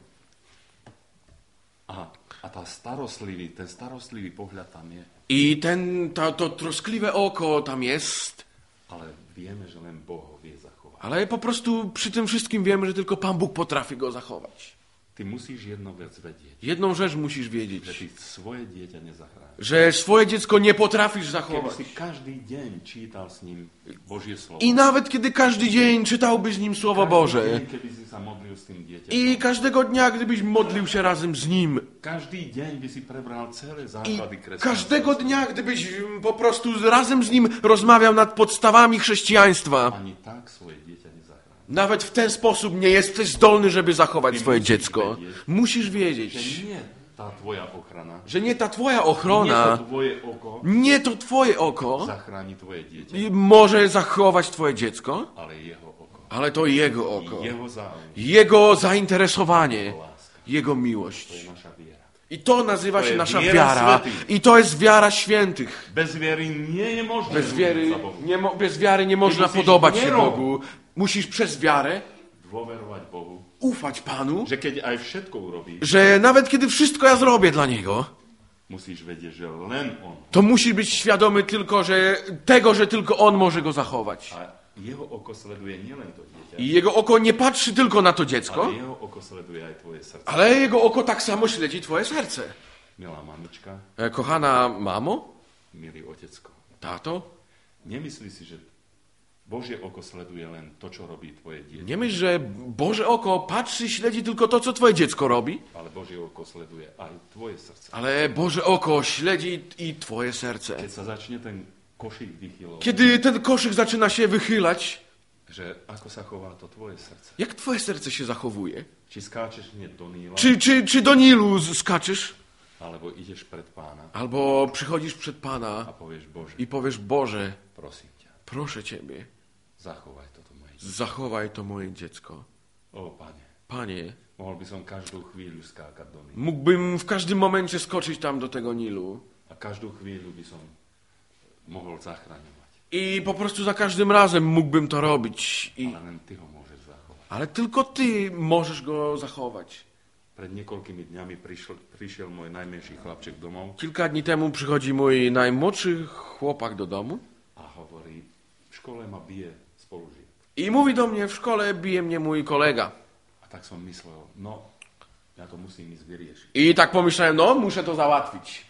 A, a tá starostlivý, ten starostlivý pohľad tam je, I ten, to, to troskliwe oko tam jest, ale vieme, že len Boh ho vie zachovať. ale po prostu przy tym wszystkim wiemy, że tylko Pan Bóg potrafi go zachować. Ty musíš jednu vec vedieť, Jedną rzecz musisz že wiedzieć, ty svoje dieťa nezachrániš. że swoje dziecko nie potrafisz Keby zachować. si každý deň čítal s ním Božie slovo, I nawet kiedy każdy dzień czytałbyś z nim Słowo každý Boże deň, keby si sa modlil s tým dieťaťom, i każdego dnia, gdybyś modlił się razem z nim každý deň by si prebral celé i základy kresťanstva. każdego dnia, gdybyś po prostu razem z nim rozmawiał nad podstawami chrześcijaństwa, Ani tak svoje dieťa nezachrániš. nawet w ten sposób nie jesteś zdolny, żeby zachować Ty swoje musisz dziecko. wiedzieć, Musisz Že wiedzieć, nie tá tvoja ochrana, że nie ta twoja nie ochrona, to tvoje oko nie to twoje oko zachráni tvoje dieťa, i może zachować twoje dziecko, ale jeho oko. ale to jego oko, I jeho záujem, jego zainteresowanie, jeho láska. jego To miłość. je naša viera. I to nazywa To się jest nasza wiara wiara. świętych. I to jest wiara świętych. Bez viery nie je možné Bez wiary za Bohu. nie, mo- bez wiary nie można musisz podobać się wierą. Bogu. Musisz przez wiarę Dôverovať Bohu, ufać Panu, že keď aj všetko urobíš, że nawet kiedy wszystko ja zrobię dla Niego, musíš vedieť, že len On. to musi być świadomy tylko, że tego, że tylko On może go zachować. A jeho oko sleduje nielen to dieťa, I Jego oko nie patrzy tylko na to dziecko, ale jeho oko sleduje aj tvoje srdce. ale Jego oko tak samo śledzi Twoje serce. Milá mamička, E, Kochana mamo, milý otecko, tato, nemyslí si, že Božie oko sleduje len to, čo robí tvoje dieťa, nie myśl, że Boże oko patrzy, śledzi tylko to, co Twoje dziecko robi, ale Božie oko sleduje aj tvoje srdce. ale Boże oko śledzi i Twoje serce. Keď sa začne ten košík vychylovať, Kiedy ten koszyk zaczyna się wychylać, že ako sa chová to tvoje srdce. jak Twoje serce się zachowuje? Či skáčeš hneď do Níla, Czy, czy, czy do Nilu z- skaczysz? alebo ideš pred Pána Albo przychodzisz przed a Pana povieš, Bože, i powiesz: Boże, prosím ťa, proszę Ciebie, zachovaj toto moje dieťa. zachowaj to moje dziecko. O, Pane, Panie, mohol by som každú chvíľu skákať do Níla mógłbym w każdym momencie skoczyć tam do tego Nilu a každú chvíľu by som mohol zachraňovať. i po prostu za każdym razem mógłbym to robić. I, Ale len Ty ho môžeš zachovať. ale tylko Ty możesz go zachować. Pred niekoľkými dňami prišiel, prišiel môj najmenší chlapček domov Kilka dni temu przychodzi mój najmłodszy chłopak do domu a hovorí, v škole ma bije spolužiak. i mówi do mnie: w szkole bije mnie mój kolega. A tak som myslel, no, ja to musím ísť vyriešiť. I tak pomyślałem: no, muszę to załatwić.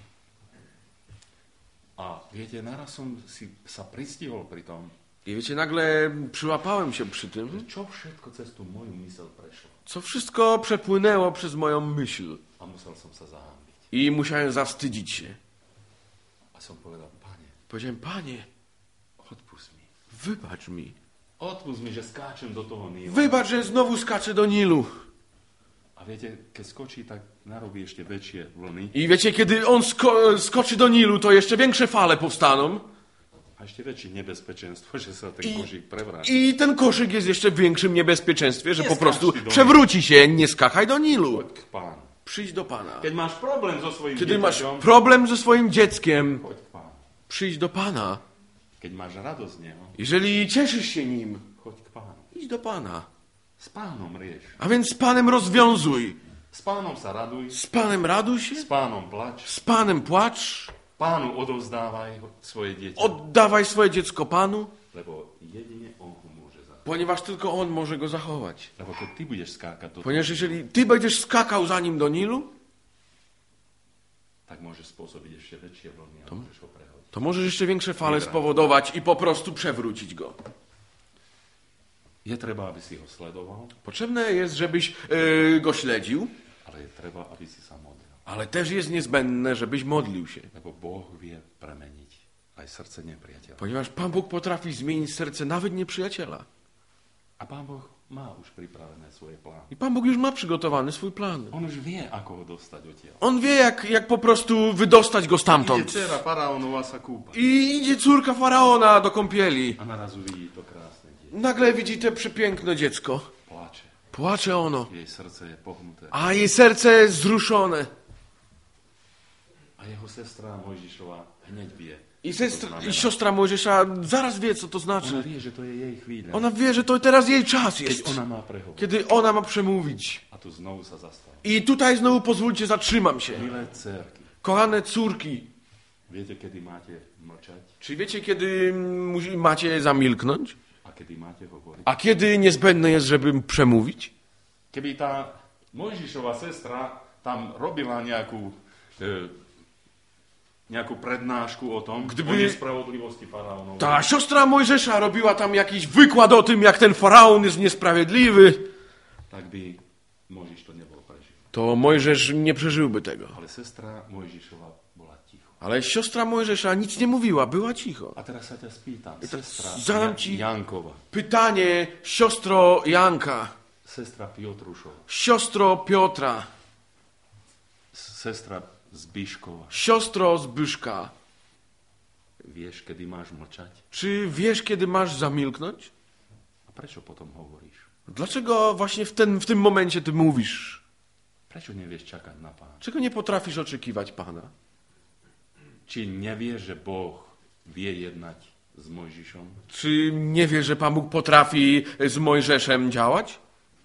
A viete, naraz som si sa pristihol pri tom, I wiecie, nagle przyłapałem się przy tym, čo všetko cez tú moju mysel prešlo. co wszystko przepłynęło przez moją myśl. A musel som sa zahambiť. I musiałem zawstydzić się. A som povedal, Pane, Powiedziałem: Panie, odpust mi. wybacz mi. Odpust mi, že skáčem do toho Níla. Wybacz, że znowu skaczę do Nilu. A viete, keď skočí, tak narobí ešte väčšie vlny. I wiecie, kiedy on sko skoczy do Nilu, to jeszcze większe fale powstaną. A ešte väčšie nebezpečenstvo, že sa ten I, kožík prevráti. I ten koszyk jest jeszcze w większym niebezpieczeństwie, że Nie po prostu skacz ty do przewróci się. Nie skakaj do Nilu. Choď k Pánu. Przyjdź do Pana. Keď máš problém so svojím Kiedy masz dieťaťom, problem ze swoim dzieckiem, choď k Pánu. przyjdź do Pana. Keď máš radosť z Neho, Jeżeli cieszysz się nim, choď k Pánu. idź do Pana. S Pánom rieš. A więc z Panem rozwiązuj. S Pánom sa raduj, Z Panem raduj się, s Pánom plač, z Panem płacz, Pánu odovzdávaj svoje dieťa, oddawaj swoje dziecko Panu, lebo jedine On ho môže zachovať. ponieważ tylko On może go zachować. Lebo keď ty budeš skákať do toho, Ponieważ jeżeli Ty będziesz skakał za nim do Nilu, tak môže spôsobiť ešte väčšie vlny a môžeš ho prehodiť. To możesz jeszcze większe fale spowodować i po prostu przewrócić go. Je treba, aby si ho sledoval, Potrzebne jest, żebyś yy, go śledził, ale je treba, aby si sa modlil. ale też jest niezbędne, żebyś modlił się. Lebo Boh vie premeniť aj srdce nepriateľa. Ponieważ Pan Bóg potrafi zmienić serce nawet nieprzyjaciela. A Pán Boh má už pripravené svoje plány. I Pan Bóg już ma przygotowany swój plan. On už vie, ako ho dostať odtiaľ. On wie, jak, jak po prostu wydostać go Ide stamtąd. dcera faraónova sa kúpať. I idzie córka faraona do kąpieli. A naraz uvidí to krásne dieťa. Nagle widzi te przepiękne dziecko. Plače. Płacze ono. Jej srdce je pohnuté. A jej serce jest wzruszone. A jeho sestra Mojžišova hneď vie. I, čo to sestra, znamená. I siostra Mojżesza zaraz wie, co to Ona znaczy. vie, že to je jej chvíľa. Ona wie, że to teraz jej czas Keď jest. ona má prehovor. Kiedy ona ma przemówić. A tu znovu sa zastaví. I tutaj znowu pozwólcie, zatrzymam się. Milé dcerky, Kochane córki, viete, kedy máte mlčať czy wiecie, kiedy musi- macie zamilknąć? a kedy máte hovoriť? A kiedy niezbędne jest, żeby przemówić? Keby tá Mojžišova sestra tam robila nejakú, e, nejakú prednášku o tom, Gdyby- o nespravodlivosti faraónov, Ta siostra Mojżesza robiła tam jakiś wykład o tym, jak ten faraon jest niesprawiedliwy, tak by Mojžiš to nebol prežil. to Mojżesz nie przeżyłby tego. Ale sestra Mojžišova bola ticho. Ale siostra Mojżesza nic nie mówiła, była cicho. A teraz sa ťa spýtam, teraz sestra zadám Ja- ti- Jankova, Pytanie, siostro Janka, sestra Piotrušova, siostro Piotra, sestra Zbiškova, siostro Zbyszka, vieš, kedy máš mlčať? czy wiesz, kiedy masz zamilknąć? A prečo potom hovoríš? Dlaczego właśnie w, ten, w tym momencie ty mówisz? Prečo nevieš čakať na Pána? Czego nie potrafisz oczekiwać Pana? Či nevieš, že Boh vie jednať s Mojžišom? Czy nie wiesz, że Pan Bóg potrafi z Mojżeszem działać?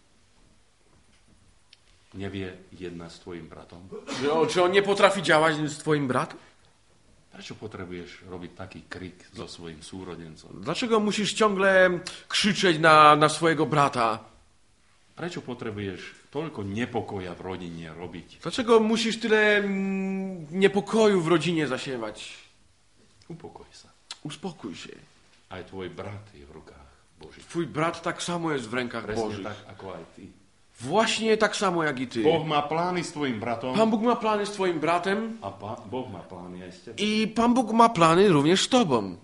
Nevie jednať s tvojim bratom? Czy on, czy on nie potrafi działać z twoim bratem? Prečo potrebuješ robiť taký krik so svojim súrodencom? Dlaczego musisz ciągle krzyczeć na, na swojego brata? Prečo potrebuješ toľko nepokoja v rodine robiť? Dlaczego musisz tyle mm, niepokoju w rodzinie zasiewać? Upokoj sa. Uspokój się. Aj tvoj brat je v rukách Božích. Twój brat tak samo jest w rękach Presne Bożych. tak, ako aj ty. Właśnie tak samo jak i ty. Boh má plány s tvojim bratom Pan Bóg ma plany z twoim bratem a pa, Boh má plány aj s tebou. i Pan Bóg ma plany również z tobą.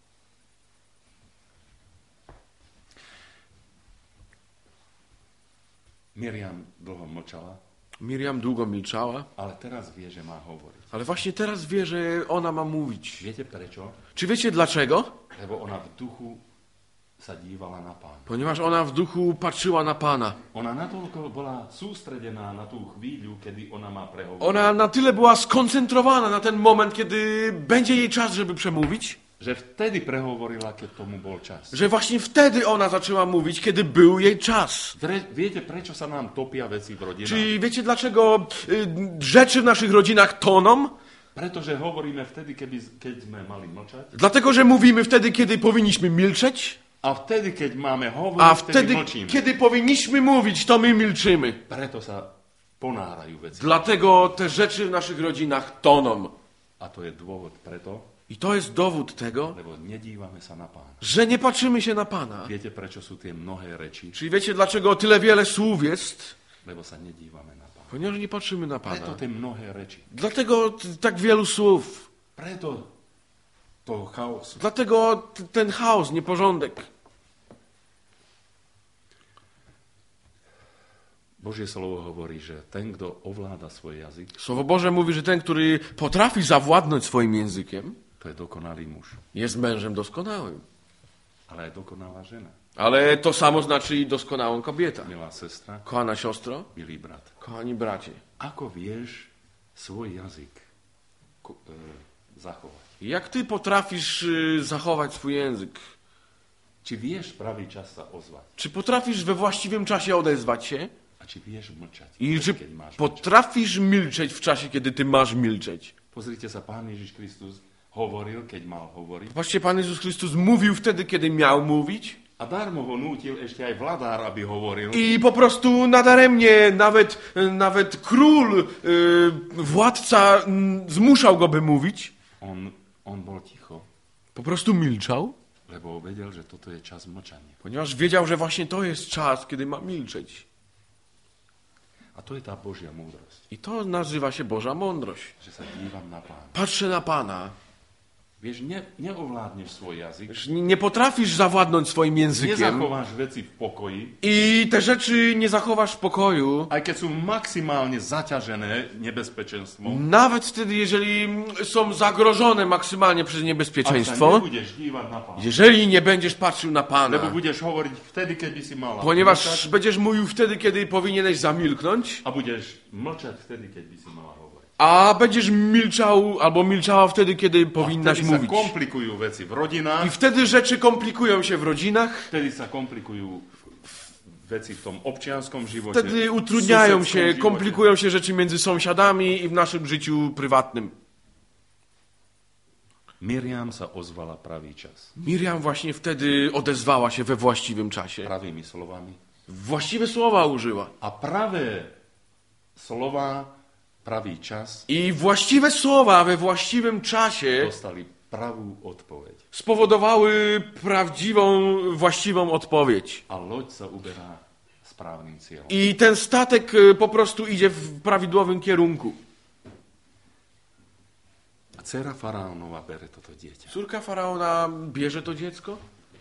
Miriam dlho mlčala, Miriam długo milczała, ale teraz vie, že má hovoriť. ale właśnie teraz wie, że ona ma mówić. Viete prečo? Czy wiecie dlaczego? Lebo ona v duchu sa dívala na Pána. Ponieważ ona w duchu patrzyła na Pana. Ona natoľko bola sústredená na tú chvíľu, kedy ona má prehovoriť, Ona na tyle była skoncentrowana na ten moment, kiedy będzie jej czas, żeby przemówić, že vtedy prehovorila, keď tomu bol čas. że właśnie wtedy ona zaczęła mówić, kiedy był jej czas. Vre, viete, prečo sa nám topia veci v rodinách? Czy wiecie, dlaczego y, rzeczy w naszych rodzinach toną? Pretože hovoríme vtedy, keby, keď sme mali mlčať. Dlatego, że mówimy wtedy, kiedy powinniśmy milczeć, A vtedy, keď máme hovoriť, a vtedy wtedy, mlčíme. kiedy powinniśmy mówić, to my milczymy. Preto sa ponárajú veci. Dlatego te rzeczy w naszych rodzinach toną. A to je dôvod preto, I to jest dowód tego, lebo nedívame sa na Pána. że nie patrzymy się na Pana. Viete, prečo sú tie mnohé reči? Czyli wiecie, dlaczego tyle wiele słów jest? Lebo sa nedívame na Pána. Ponieważ nie patrzymy na Preto Pana. tie mnohé reči. Dlatego t- tak wielu słów. Preto toho chaosu. Dlatego t- ten chaos, nieporządek. Božie slovo hovorí, že ten, kto ovláda svoj jazyk, Słowo Boże mówi, że ten, który potrafi zawładnąć swoim językiem, to je dokonalý muž. jest mężem doskonałym. Ale aj dokonalá žena. Ale to samo znaczy i doskonałą kobieta. Milá sestra, Kochana siostro, milý brat. kochani bracie, Ako vieš svoj jazyk ko- e, zachovať? jak ty potrafisz y, zachować swój język? Či vieš v pravý čas sa ozvať? Czy potrafisz we właściwym czasie odezwać się? A či vieš mlčať? I czy keď máš mlčať? potrafisz milczeć w czasie, kiedy ty masz milczeć? Pozrite sa, Pán Ježiš Kristus hovoril, keď mal hovoriť. Właśnie Pan Jezus Chrystus mówił wtedy, kiedy miał mówić, A darmo ho nútil ešte aj vladár, aby hovoril. I po prostu nadaremnie nawet, nawet król, yy, władca mm, zmuszał go, by mówić. On, on bol ticho, Po prostu milczał, lebo vedel, že toto je čas mlčania. ponieważ wiedział, że właśnie to jest czas, kiedy ma milczeć. A to je tá Božia múdrosť, I to nazywa się Boża mądrość. že sa dívam na Pána. Patrzę na Pana. Vieš, ne, neovládneš svoj jazyk, Wiesz, Nie potrafisz zawładnąć swoim językiem nezachováš veci v pokoji, i te rzeczy nie zachowasz w pokoju, aj keď sú maximálne zaťažené nebezpečenstvom, nawet wtedy, jeżeli są zagrożone maksymalnie przez ak sa niebezpieczeństwo, nebudeš dívať na Pána, jeżeli nie będziesz patrzył na lebo Pana, budeš hovoriť vtedy, keď by si mala ponieważ mlčať, będziesz mówił wtedy, kiedy powinieneś zamilknąć, a budeš mlčať vtedy, keď by si mala hovoriť. a będziesz milczał albo milczała wtedy, kiedy A powinnaś vtedy sa mówić. komplikujú veci v rodinách, I wtedy rzeczy komplikują się w rodzinach, vtedy sa komplikujú veci v tom občianskom živote, wtedy v utrudniają susedskom się, živote. komplikują się rzeczy między sąsiadami i w naszym życiu prywatnym. Miriam sa ozvala pravý čas. Miriam właśnie wtedy odezwała się we właściwym czasie. Pravými slovami. Właściwe słowa użyła. A pravé slova, pravý čas I właściwe słowa we właściwym czasie dostali pravú odpoveď. spowodowały prawdziwą, właściwą odpowiedź. A loď sa uberá správnym cieľom. I ten statek y, po prostu idzie w prawidłowym kierunku. A dcera faraónova bere toto dieťa. Córka faraona bierze to dziecko,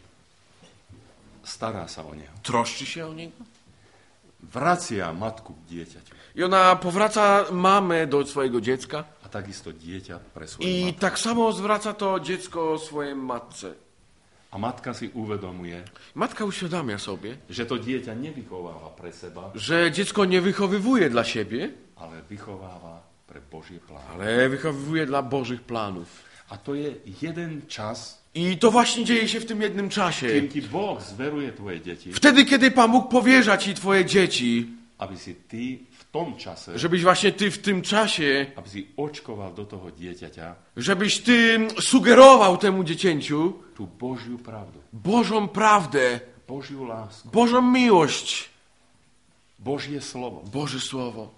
Stará sa o neho. troszczy się o niego. Vracia matku k dieťaťu. I ona powraca mamę do swojego dziecka A takisto dieťa pre svoju i matku. tak samo zwraca to dziecko swojej matce. A matka si uvedomuje, Matka uświadamia sobie, že to dieťa nevychováva pre seba, że dziecko nie wychowywuje dla siebie, ale vychováva pre Božie plány. ale wychowywuje dla Bożych planów. A to je jeden čas, I to właśnie dzieje się w tym jednym czasie. kým ti Boh zveruje tvoje deti, Wtedy, kiedy Pan Bóg powierza ci twoje dzieci, aby si ty v tom čase, żebyś właśnie ty w tym czasie, aby si očkoval do toho dieťaťa żebyś ty sugerował temu dziecięciu tú Božiu pravdu, Bożą prawdę, Božiu lásku, Bożą miłość, Božie slovo. Boże Słowo.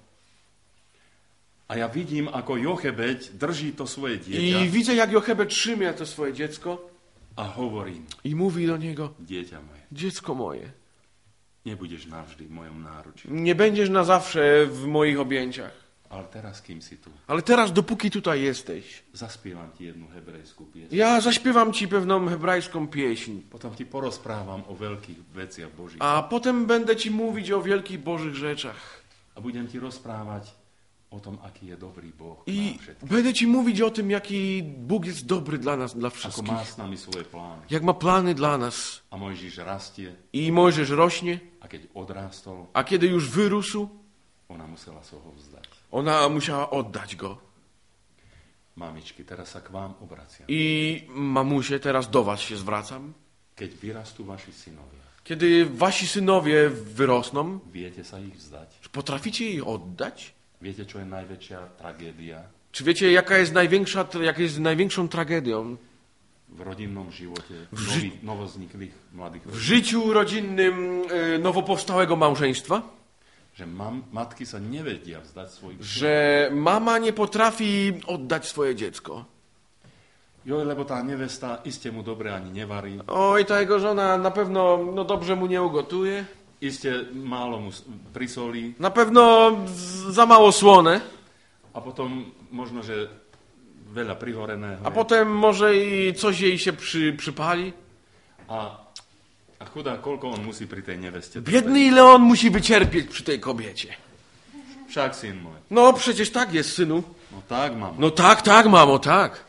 A ja vidím, ako Jochebeď drží to svoje I dieťa widzę, jak Jochebed trzyma to swoje dziecko a hovorí, i mówi do niego, dieťa moje, dziecko moje, nebudeš navždy v mojom náručí, nie będziesz na zawsze w moich objęciach, ale teraz, kým si tu, ale teraz, dopóki tutaj jesteś, zaspievam ti jednu hebrejskú pieseň. ja zaśpiewam ci pewną hebrajską pieśń, Potom ti porozprávam o veľkých veciach Božích. a potem będę ci mówić o wielkich Bożych rzeczach. A budem ti rozprávať o tom, aký je dobrý Boh k I nám všetkým. będę ci mówić o tym, jaki Bóg jest dobry dla nas, dla Ako wszystkich. má s nami svoje plány. Jak ma plany dla nas. A Mojžiš rastie I Mojżesz rośnie, a keď odrástol, a kiedy już wyrósł, ona musela sa ho vzdať. ona musiała oddać go. Mamičky, teraz sa k vám obraciam. I mamusie, teraz do was się zwracam. Keď vyrastú vaši synovia, Kiedy wasi synowie wyrosną, viete sa ich vzdať? czy potraficie ich oddać? Viete, čo je najväčšia tragédia Czy wiecie, jaka jest największa, jaka jest największą tragedią v rodinnom živote V ži- nových, novozniklých mladých w rodín? życiu rodzinnym y, nowopowstałego małżeństwa? Že mam, matky sa nevedia vzdať svojich synov. Że mama nie potrafi oddać swoje dziecko. Jo, lebo tá nevesta iste mu dobre ani nevarí, Oj, ta jego żona na pewno no dobrze mu nie ugotuje. iste málo mu s- prisolí Na pewno z- za mało słone. a potom možno, že veľa prihoreného A je. potem może i coś jej się przy, przypali. A, a chudá, koľko on musí pri tej neveste. Biedny ile on musi wycierpieć przy tej kobiecie. Však, syn môj. No przecież tak jest, synu. No tak, mam. No tak, tak, mamo, tak.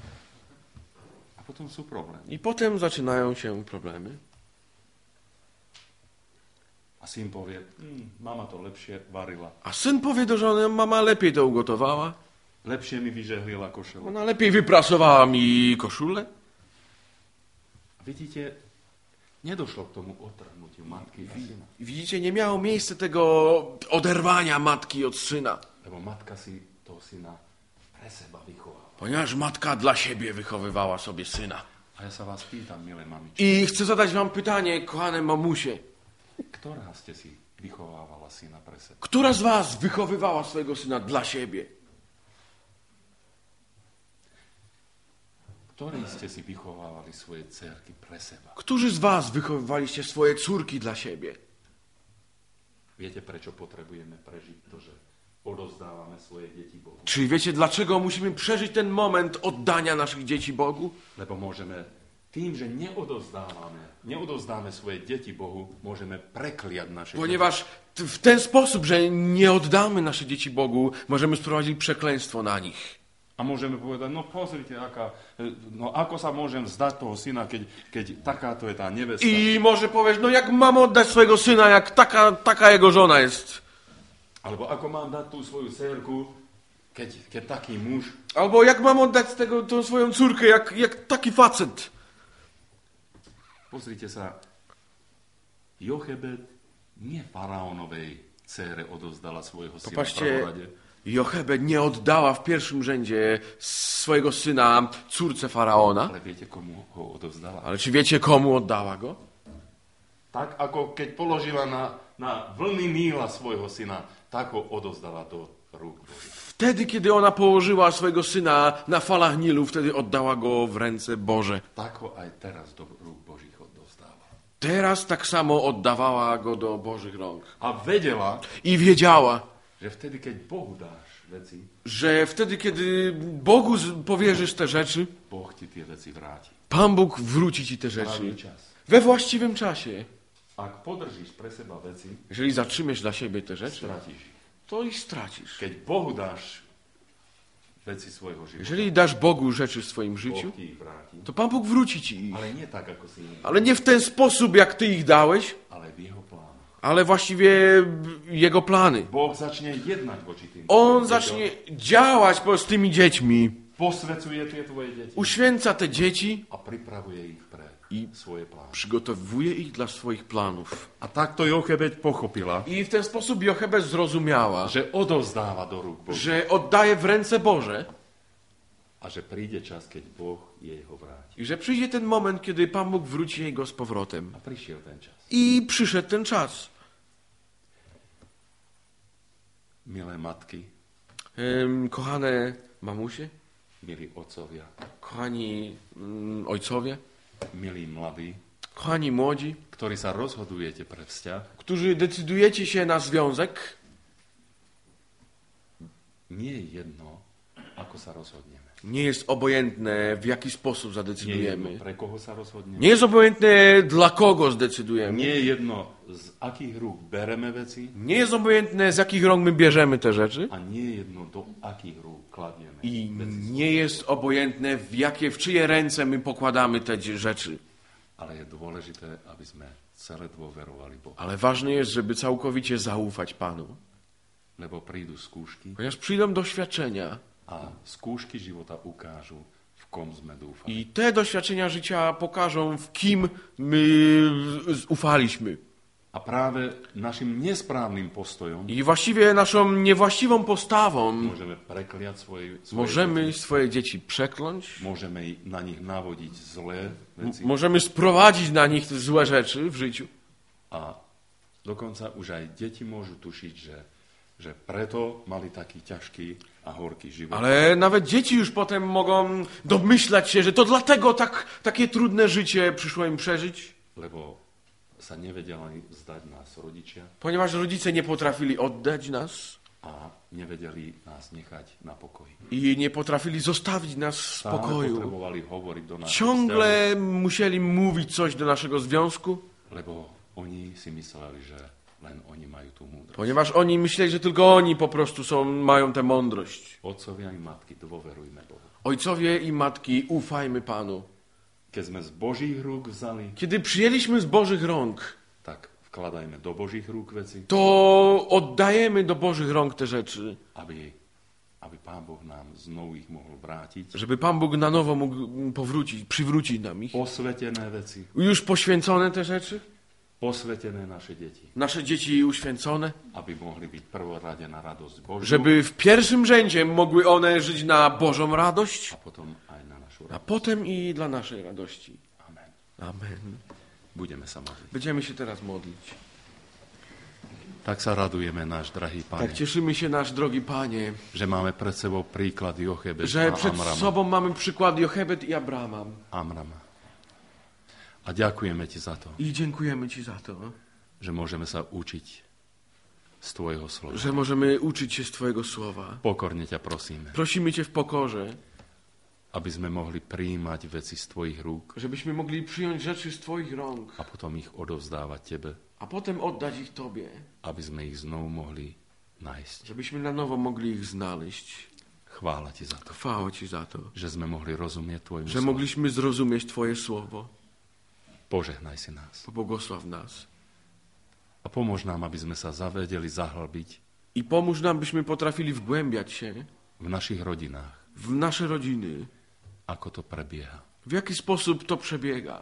A potom sú problémy. I potem zaczynają się problemy. A syn povie, hm, mama to lepšie varila. A syn powie do żony, mama lepiej to ugotowała. Lepšie mi vyžehlila košelu. Ona lepiej wyprasowała mi koszulę. Vidíte, nedošlo k tomu otrhnutiu matky a syna. I widzicie, nie miało miejsca tego oderwania matki od syna. Lebo matka si toho syna pre seba vychovala. Ponieważ matka dla siebie wychowywała sobie syna. A ja sa vás pýtam, milé mamičky, I chcę zadać wam pytanie, kochane mamusie. ktorá ste si vychovávala syna pre seba? Która z was wychowywała swojego syna dla siebie? Ktorí ste si vychovávali svoje dcerky pre seba? Którzy z was wychowywaliście swoje córki dla siebie? Viete, prečo potrebujeme prežiť to, že odozdávame svoje deti Bohu? Czy wiecie, dlaczego musimy przeżyć ten moment oddania naszych dzieci Bogu? Lebo môžeme tým, že neodozdávame, neodozdáme svoje deti Bohu, môžeme prekliať naše deti. Ponieważ t- w ten sposób, że nie oddamy nasze dzieci Bogu, możemy sprowadzić przekleństwo na nich. A môžeme povedať, no pozrite, aká, no ako sa môžem vzdať toho syna, keď, keď takáto je tá nevesta. I może powiesz, no jak mam oddać swojego syna, jak taka, taka jego żona jest? Alebo ako mám dať tú svoju dcerku, keď, keď taký muž. Albo jak mam oddać tego, tą swoją córkę, jak, jak taki facet? Pozrite sa, Jochebed nie faraónovej dcére odozdala svojho syna v Popatrzcie, prvorade, Jochebed nie oddała w pierwszym rzędzie swojego syna córce faraona. ale viete, komu ho odovzdala? Ale czy wiecie, komu oddała go? Tak ako keď položila na, na vlny Níla svojho syna, tak ho odovzdala do rúk Božích. Wtedy, kiedy ona położyła swojego syna na falach Nilu, wtedy oddała go w ręce Boże. Tak ho aj teraz do rúk Božích odovzdáva. Teraz tak samo oddawała go do Bożych rąk. A vedela, I wiedziała, že vtedy, keď Bohu dáš veci, że wtedy, kiedy Bogu z- powierzysz te rzeczy, Boh ti tie veci vráti. Pan Bóg wróci ci te Pravý rzeczy čas. we właściwym czasie. Ak podržíš pre seba veci, Jeżeli zatrzymasz dla siebie te rzeczy, stratíš ich. to ich stracisz. Keď Bohu dáš veci svojho života, Jeżeli dasz Bogu rzeczy w swoim życiu, Boh ti ich vráti. to Pan Bóg wróci ci ich. Ale nie tak, ako si ich, Ale nie w ten sposób, jak ty ich dałeś, ale v jeho plánu. ale właściwie Jego plany. Boh začne jednať voči tým. On tvojim zacznie deťom, działać po- z tymi dziećmi, posvecuje tie tvoje deti uświęca te dzieci, a pripravuje ich pre I- svoje plány. przygotowuje ich dla swoich planów. A takto Jochebed pochopila, I w ten sposób Jochebed zrozumiała, že odovzdáva do rúk Božích że oddaje w ręce Boże a že príde čas, keď Boh jej ho vráti. i że przyjdzie ten moment, kiedy Pan Bóg wróci jej go z powrotem. A prišiel ten čas. I przyszedł ten czas. Milé matky, Ym, kochane mamusie, milí otcovia, kochani mm, ojcowie, milí mladí, kochani młodzi, ktorí sa rozhodujete pre vzťah, którzy decydujecie się na związek, nie je jedno, ako sa rozhodneme. nie jest obojętne, w jaki sposób Nie je jedno, zadecydujemy. pre koho sa rozhodneme. Nie jest obojętne, dla kogo zdecydujemy. Nie je jedno, z akých rúk bereme veci Nie jest obojętne, z jakich rąk my bierzemy te rzeczy. a nie je jedno, do akých rúk kladieme I veci. nie jest obojętne, w jakie, w czyje ręce my pokładamy te dzie- rzeczy. Ale je dôležité, aby sme celé dôverovali Bohu. Ale ważne jest, żeby całkowicie zaufać Panu. Lebo prídu skúšky Ponieważ przyjdą doświadczenia a skúšky života ukážu, v kom sme dúfali. i te doświadczenia życia pokażą, w kim my z- ufaliśmy. A práve našim nesprávnym postojom I właściwie naszą niewłaściwą postawą môžeme prekliať svoje, svoje możemy deti, swoje dzieci przekląć, môžeme na nich navodiť zlé veci możemy sprowadzić na nich te złe rzeczy w życiu. a dokonca už aj deti môžu tušiť, že, že preto mali taký ťažký a horký život. Ale nawet dzieci już potem mogą domyślać się, że to dlatego tak, takie trudne życie przyszło im przeżyć, Lebo sa nevedeli zdať nás rodičia ponieważ rodzice nie potrafili oddać nas a nevedeli nás nechať na pokoji. i nie potrafili zostawić nas w Stále spokoju. potrebovali hovoriť do nás, Ciągle musieli mówić coś do naszego związku, lebo oni si mysleli, že len oni majú tú múdrosť. ponieważ oni myśleli, że tylko oni po prostu są, mają tę mądrość. Otcovia i matky, dôverujme Bohu. Ojcowie i matki, ufajmy Panu. Keď sme z Božích rúk vzali, Kiedy przyjęliśmy z Bożych rąk, tak vkladajme do Božích rúk veci, to oddajemy do Bożych rąk te rzeczy, aby, aby Pán Boh nám znovu ich mohol vrátiť. żeby Pan Bóg na nowo mógł powrócić, przywrócić nam ich. Posvetené veci, Już poświęcone te rzeczy, posvetené naše deti, nasze dzieci uświęcone, aby mohli byť prvorade na radosť Božiu żeby w pierwszym rzędzie mogły one żyć na Bożą radość, a potom aj na našu našu a radosť. potem i dla naszej radości. Amen. Amen. Budeme sa modliť. Będziemy się teraz modlić. Tak sa radujeme, náš drahý Pane, Tak cieszymy się, nasz drogi Panie, že máme pred sebou príklad Jochebed że a przed Amrama. sobą mamy przykład Jochebed i Abrama. Amrama. A ďakujeme Ti za to, I dziękujemy Ci za to, že môžeme sa učiť z Tvojho slova. że możemy uczyć się z Twojego słowa. Pokorne ťa prosíme, Prosimy Cię w pokorze, aby sme mohli prijímať veci z Tvojich rúk żebyśmy mogli przyjąć rzeczy z Twoich rąk, a potom ich odovzdávať Tebe, a potem oddać ich Tobie, aby sme ich znovu mohli nájsť. żebyśmy na nowo mogli ich znaleźć. Chvála Ti za to, Chwała Ci za to, že sme mohli rozumieť Tvojmu że slovu. mogliśmy zrozumieć Twoje słowo. Požehnaj si nás. Pobłogosław nas. A pomôž nám, aby sme sa zavedeli zahlbiť I pomóż nam, byśmy potrafili wgłębiać się v našich rodinách, w nasze rodziny. ako to prebieha. W jaki sposób to przebiega?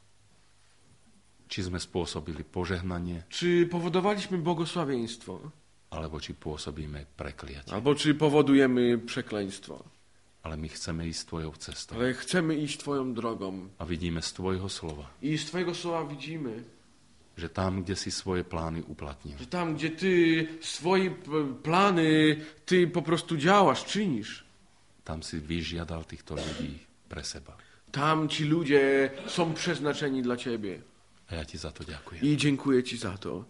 Či sme spôsobili požehnanie, Czy powodowaliśmy błogosławieństwo? alebo či pôsobíme prekliatie. Albo czy powodujemy przekleństwo? Ale my chceme ísť Tvojou cestou. Ale chcemy iść Twoją drogą. A vidíme z Tvojho slova, I z Twojego słowa widzimy, že tam, kde si svoje plány uplatnil, że tam, gdzie Ty swoje p- plany, Ty po prostu działasz, czynisz. tam si vyžiadal týchto ľudí pre seba. Tam ci ludzie są przeznaczeni dla Ciebie. A ja Ti za to ďakujem. I dziękuję Ci za to.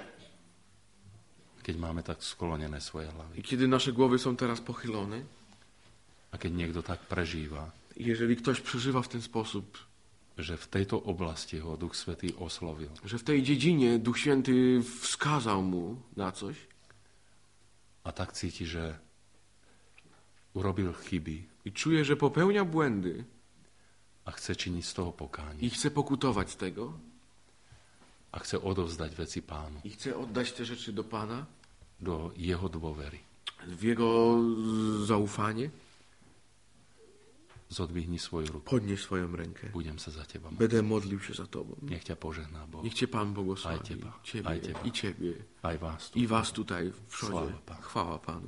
Keď máme tak sklonené svoje I hlavy kiedy nasze głowy są teraz pochylone, a keď niekto tak prežíva, jeżeli ktoś przeżywa w ten sposób, že v tejto oblasti ho Duch Svätý oslovil, że w tej dziedzinie Duch Święty wskazał mu na coś a tak cíti, že urobil chyby i czuje, że popełnia błędy a chce činiť z toho pokánie i chce pokutować z tego a chce odovzdať veci Pánu i chce oddać te rzeczy do Pana, do jeho dôvery. w Jego zaufanie, Zodvihni svoju ruku. podnieś swoją rękę. Budem sa za Teba modliť. Będę modlił się za Tobą. Nech ťa požehná Boh. Niech Cię Pan Aj błogosławi. Teba, Ciebie aj Teba. i Ciebie. Aj vás tu. I Was tutaj w przodzie. Sława Panu. Chwała Panu.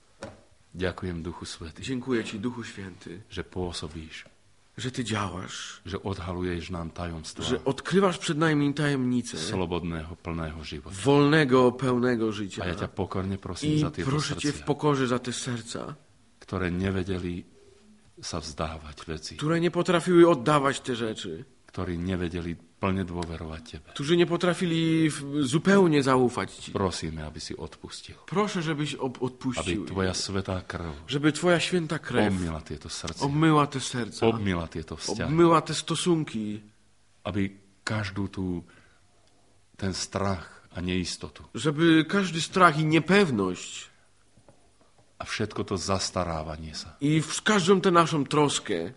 Ďakujem Duchu Svätý, Dziękuję Ci, Duchu Święty, že pôsobíš, że Ty działasz, že odhaluješ nám tajomstvá że odkrywasz przed nami tajemnicę slobodného, plného života. wolnego, pełnego życia. A ja ťa pokorne prosím I za tieto proszę Cię w srdcia, pokorze za te serca, ktoré nevedeli sa vzdávať veci, które nie potrafiły oddawać te rzeczy, ktorí nevedeli plne dôverovať Tebe. którzy nie potrafili w- zupełnie zaufać Ci. Prosíme, aby si odpustil. Proszę, żebyś ob- Aby odpuścił, Tvoja svetá krv żeby Twoja święta krew obmila tieto srdcia, obmyła te serca, obmila tieto vzťahy. obmyła te stosunki, Aby každú tú, ten strach a neistotu żeby każdy strach i niepewność a všetko to zastarávanie sa i w każdą tę naszą troskę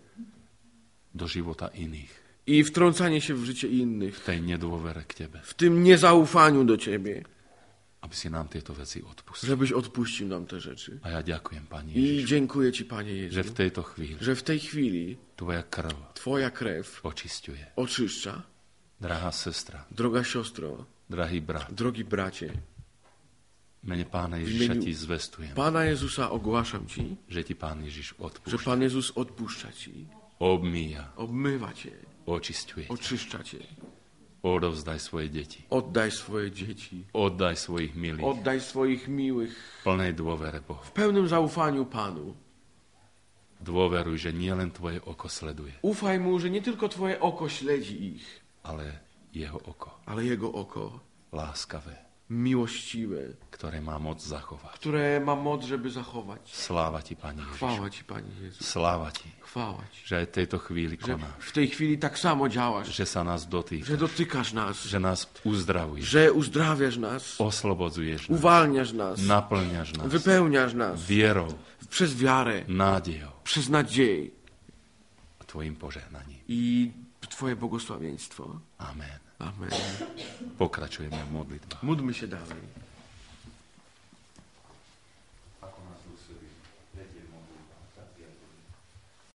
do života iných, i wtrącanie się w życie innych, v tej nedôvere k Tebe, w tym niezaufaniu do Ciebie, aby si nám tieto veci odpustil. żebyś odpuścił nam te rzeczy. A ja ďakujem, Pani I Ježišu, dziękuję Ci, Panie Jezu, že v tejto chvíli że w tej chwili Tvoja krv Twoja krew očisťuje. oczyszcza. Drahá sestra, Droga siostro, drahý brat, drogi bracie, v mene Pána Ježiša imieniu Ti zvestujem, Pana Jezusa ogłaszam Ci, že Ti Pán Ježiš że odpúšťa, Pan Jezus odpuszcza Ci, obmýja, obmywa Cię, očisťuje. oczyszcza Cię. Odovzdaj svoje deti. Oddaj swoje dzieci, Oddaj svojich milých oddaj swoich miłych v plnej dôvere Bohu. w pełnym zaufaniu Panu. Dôveruj, že nie len Tvoje oko sleduje, Ufaj Mu, że nie tylko Twoje oko śledzi ich, ale Jeho oko, ale Jego oko láskavé, miłościwe, ktoré má moc zachovať. które ma moc, żeby zachować. Sláva Ti, Pane Ježišu. Chwała Ci, Panie Jezu, Sláva Ti, chwała Ci, že aj v tejto chvíli że konáš, w tej chwili tak samo działasz, že sa nás że dotýkaš, dotykasz nas, že nás uzdravuješ, że uzdrawiasz nas, oslobodzuješ nás, uwalniasz nas, naplňaš nás wypełniasz nas vierou, przez wiarę, nádejou przez nadzieję a Tvojim požehnaním. i Twoje błogosławieństwo. Amen. Amen. Pokračujeme v modlitbách. Módlmy się dalej.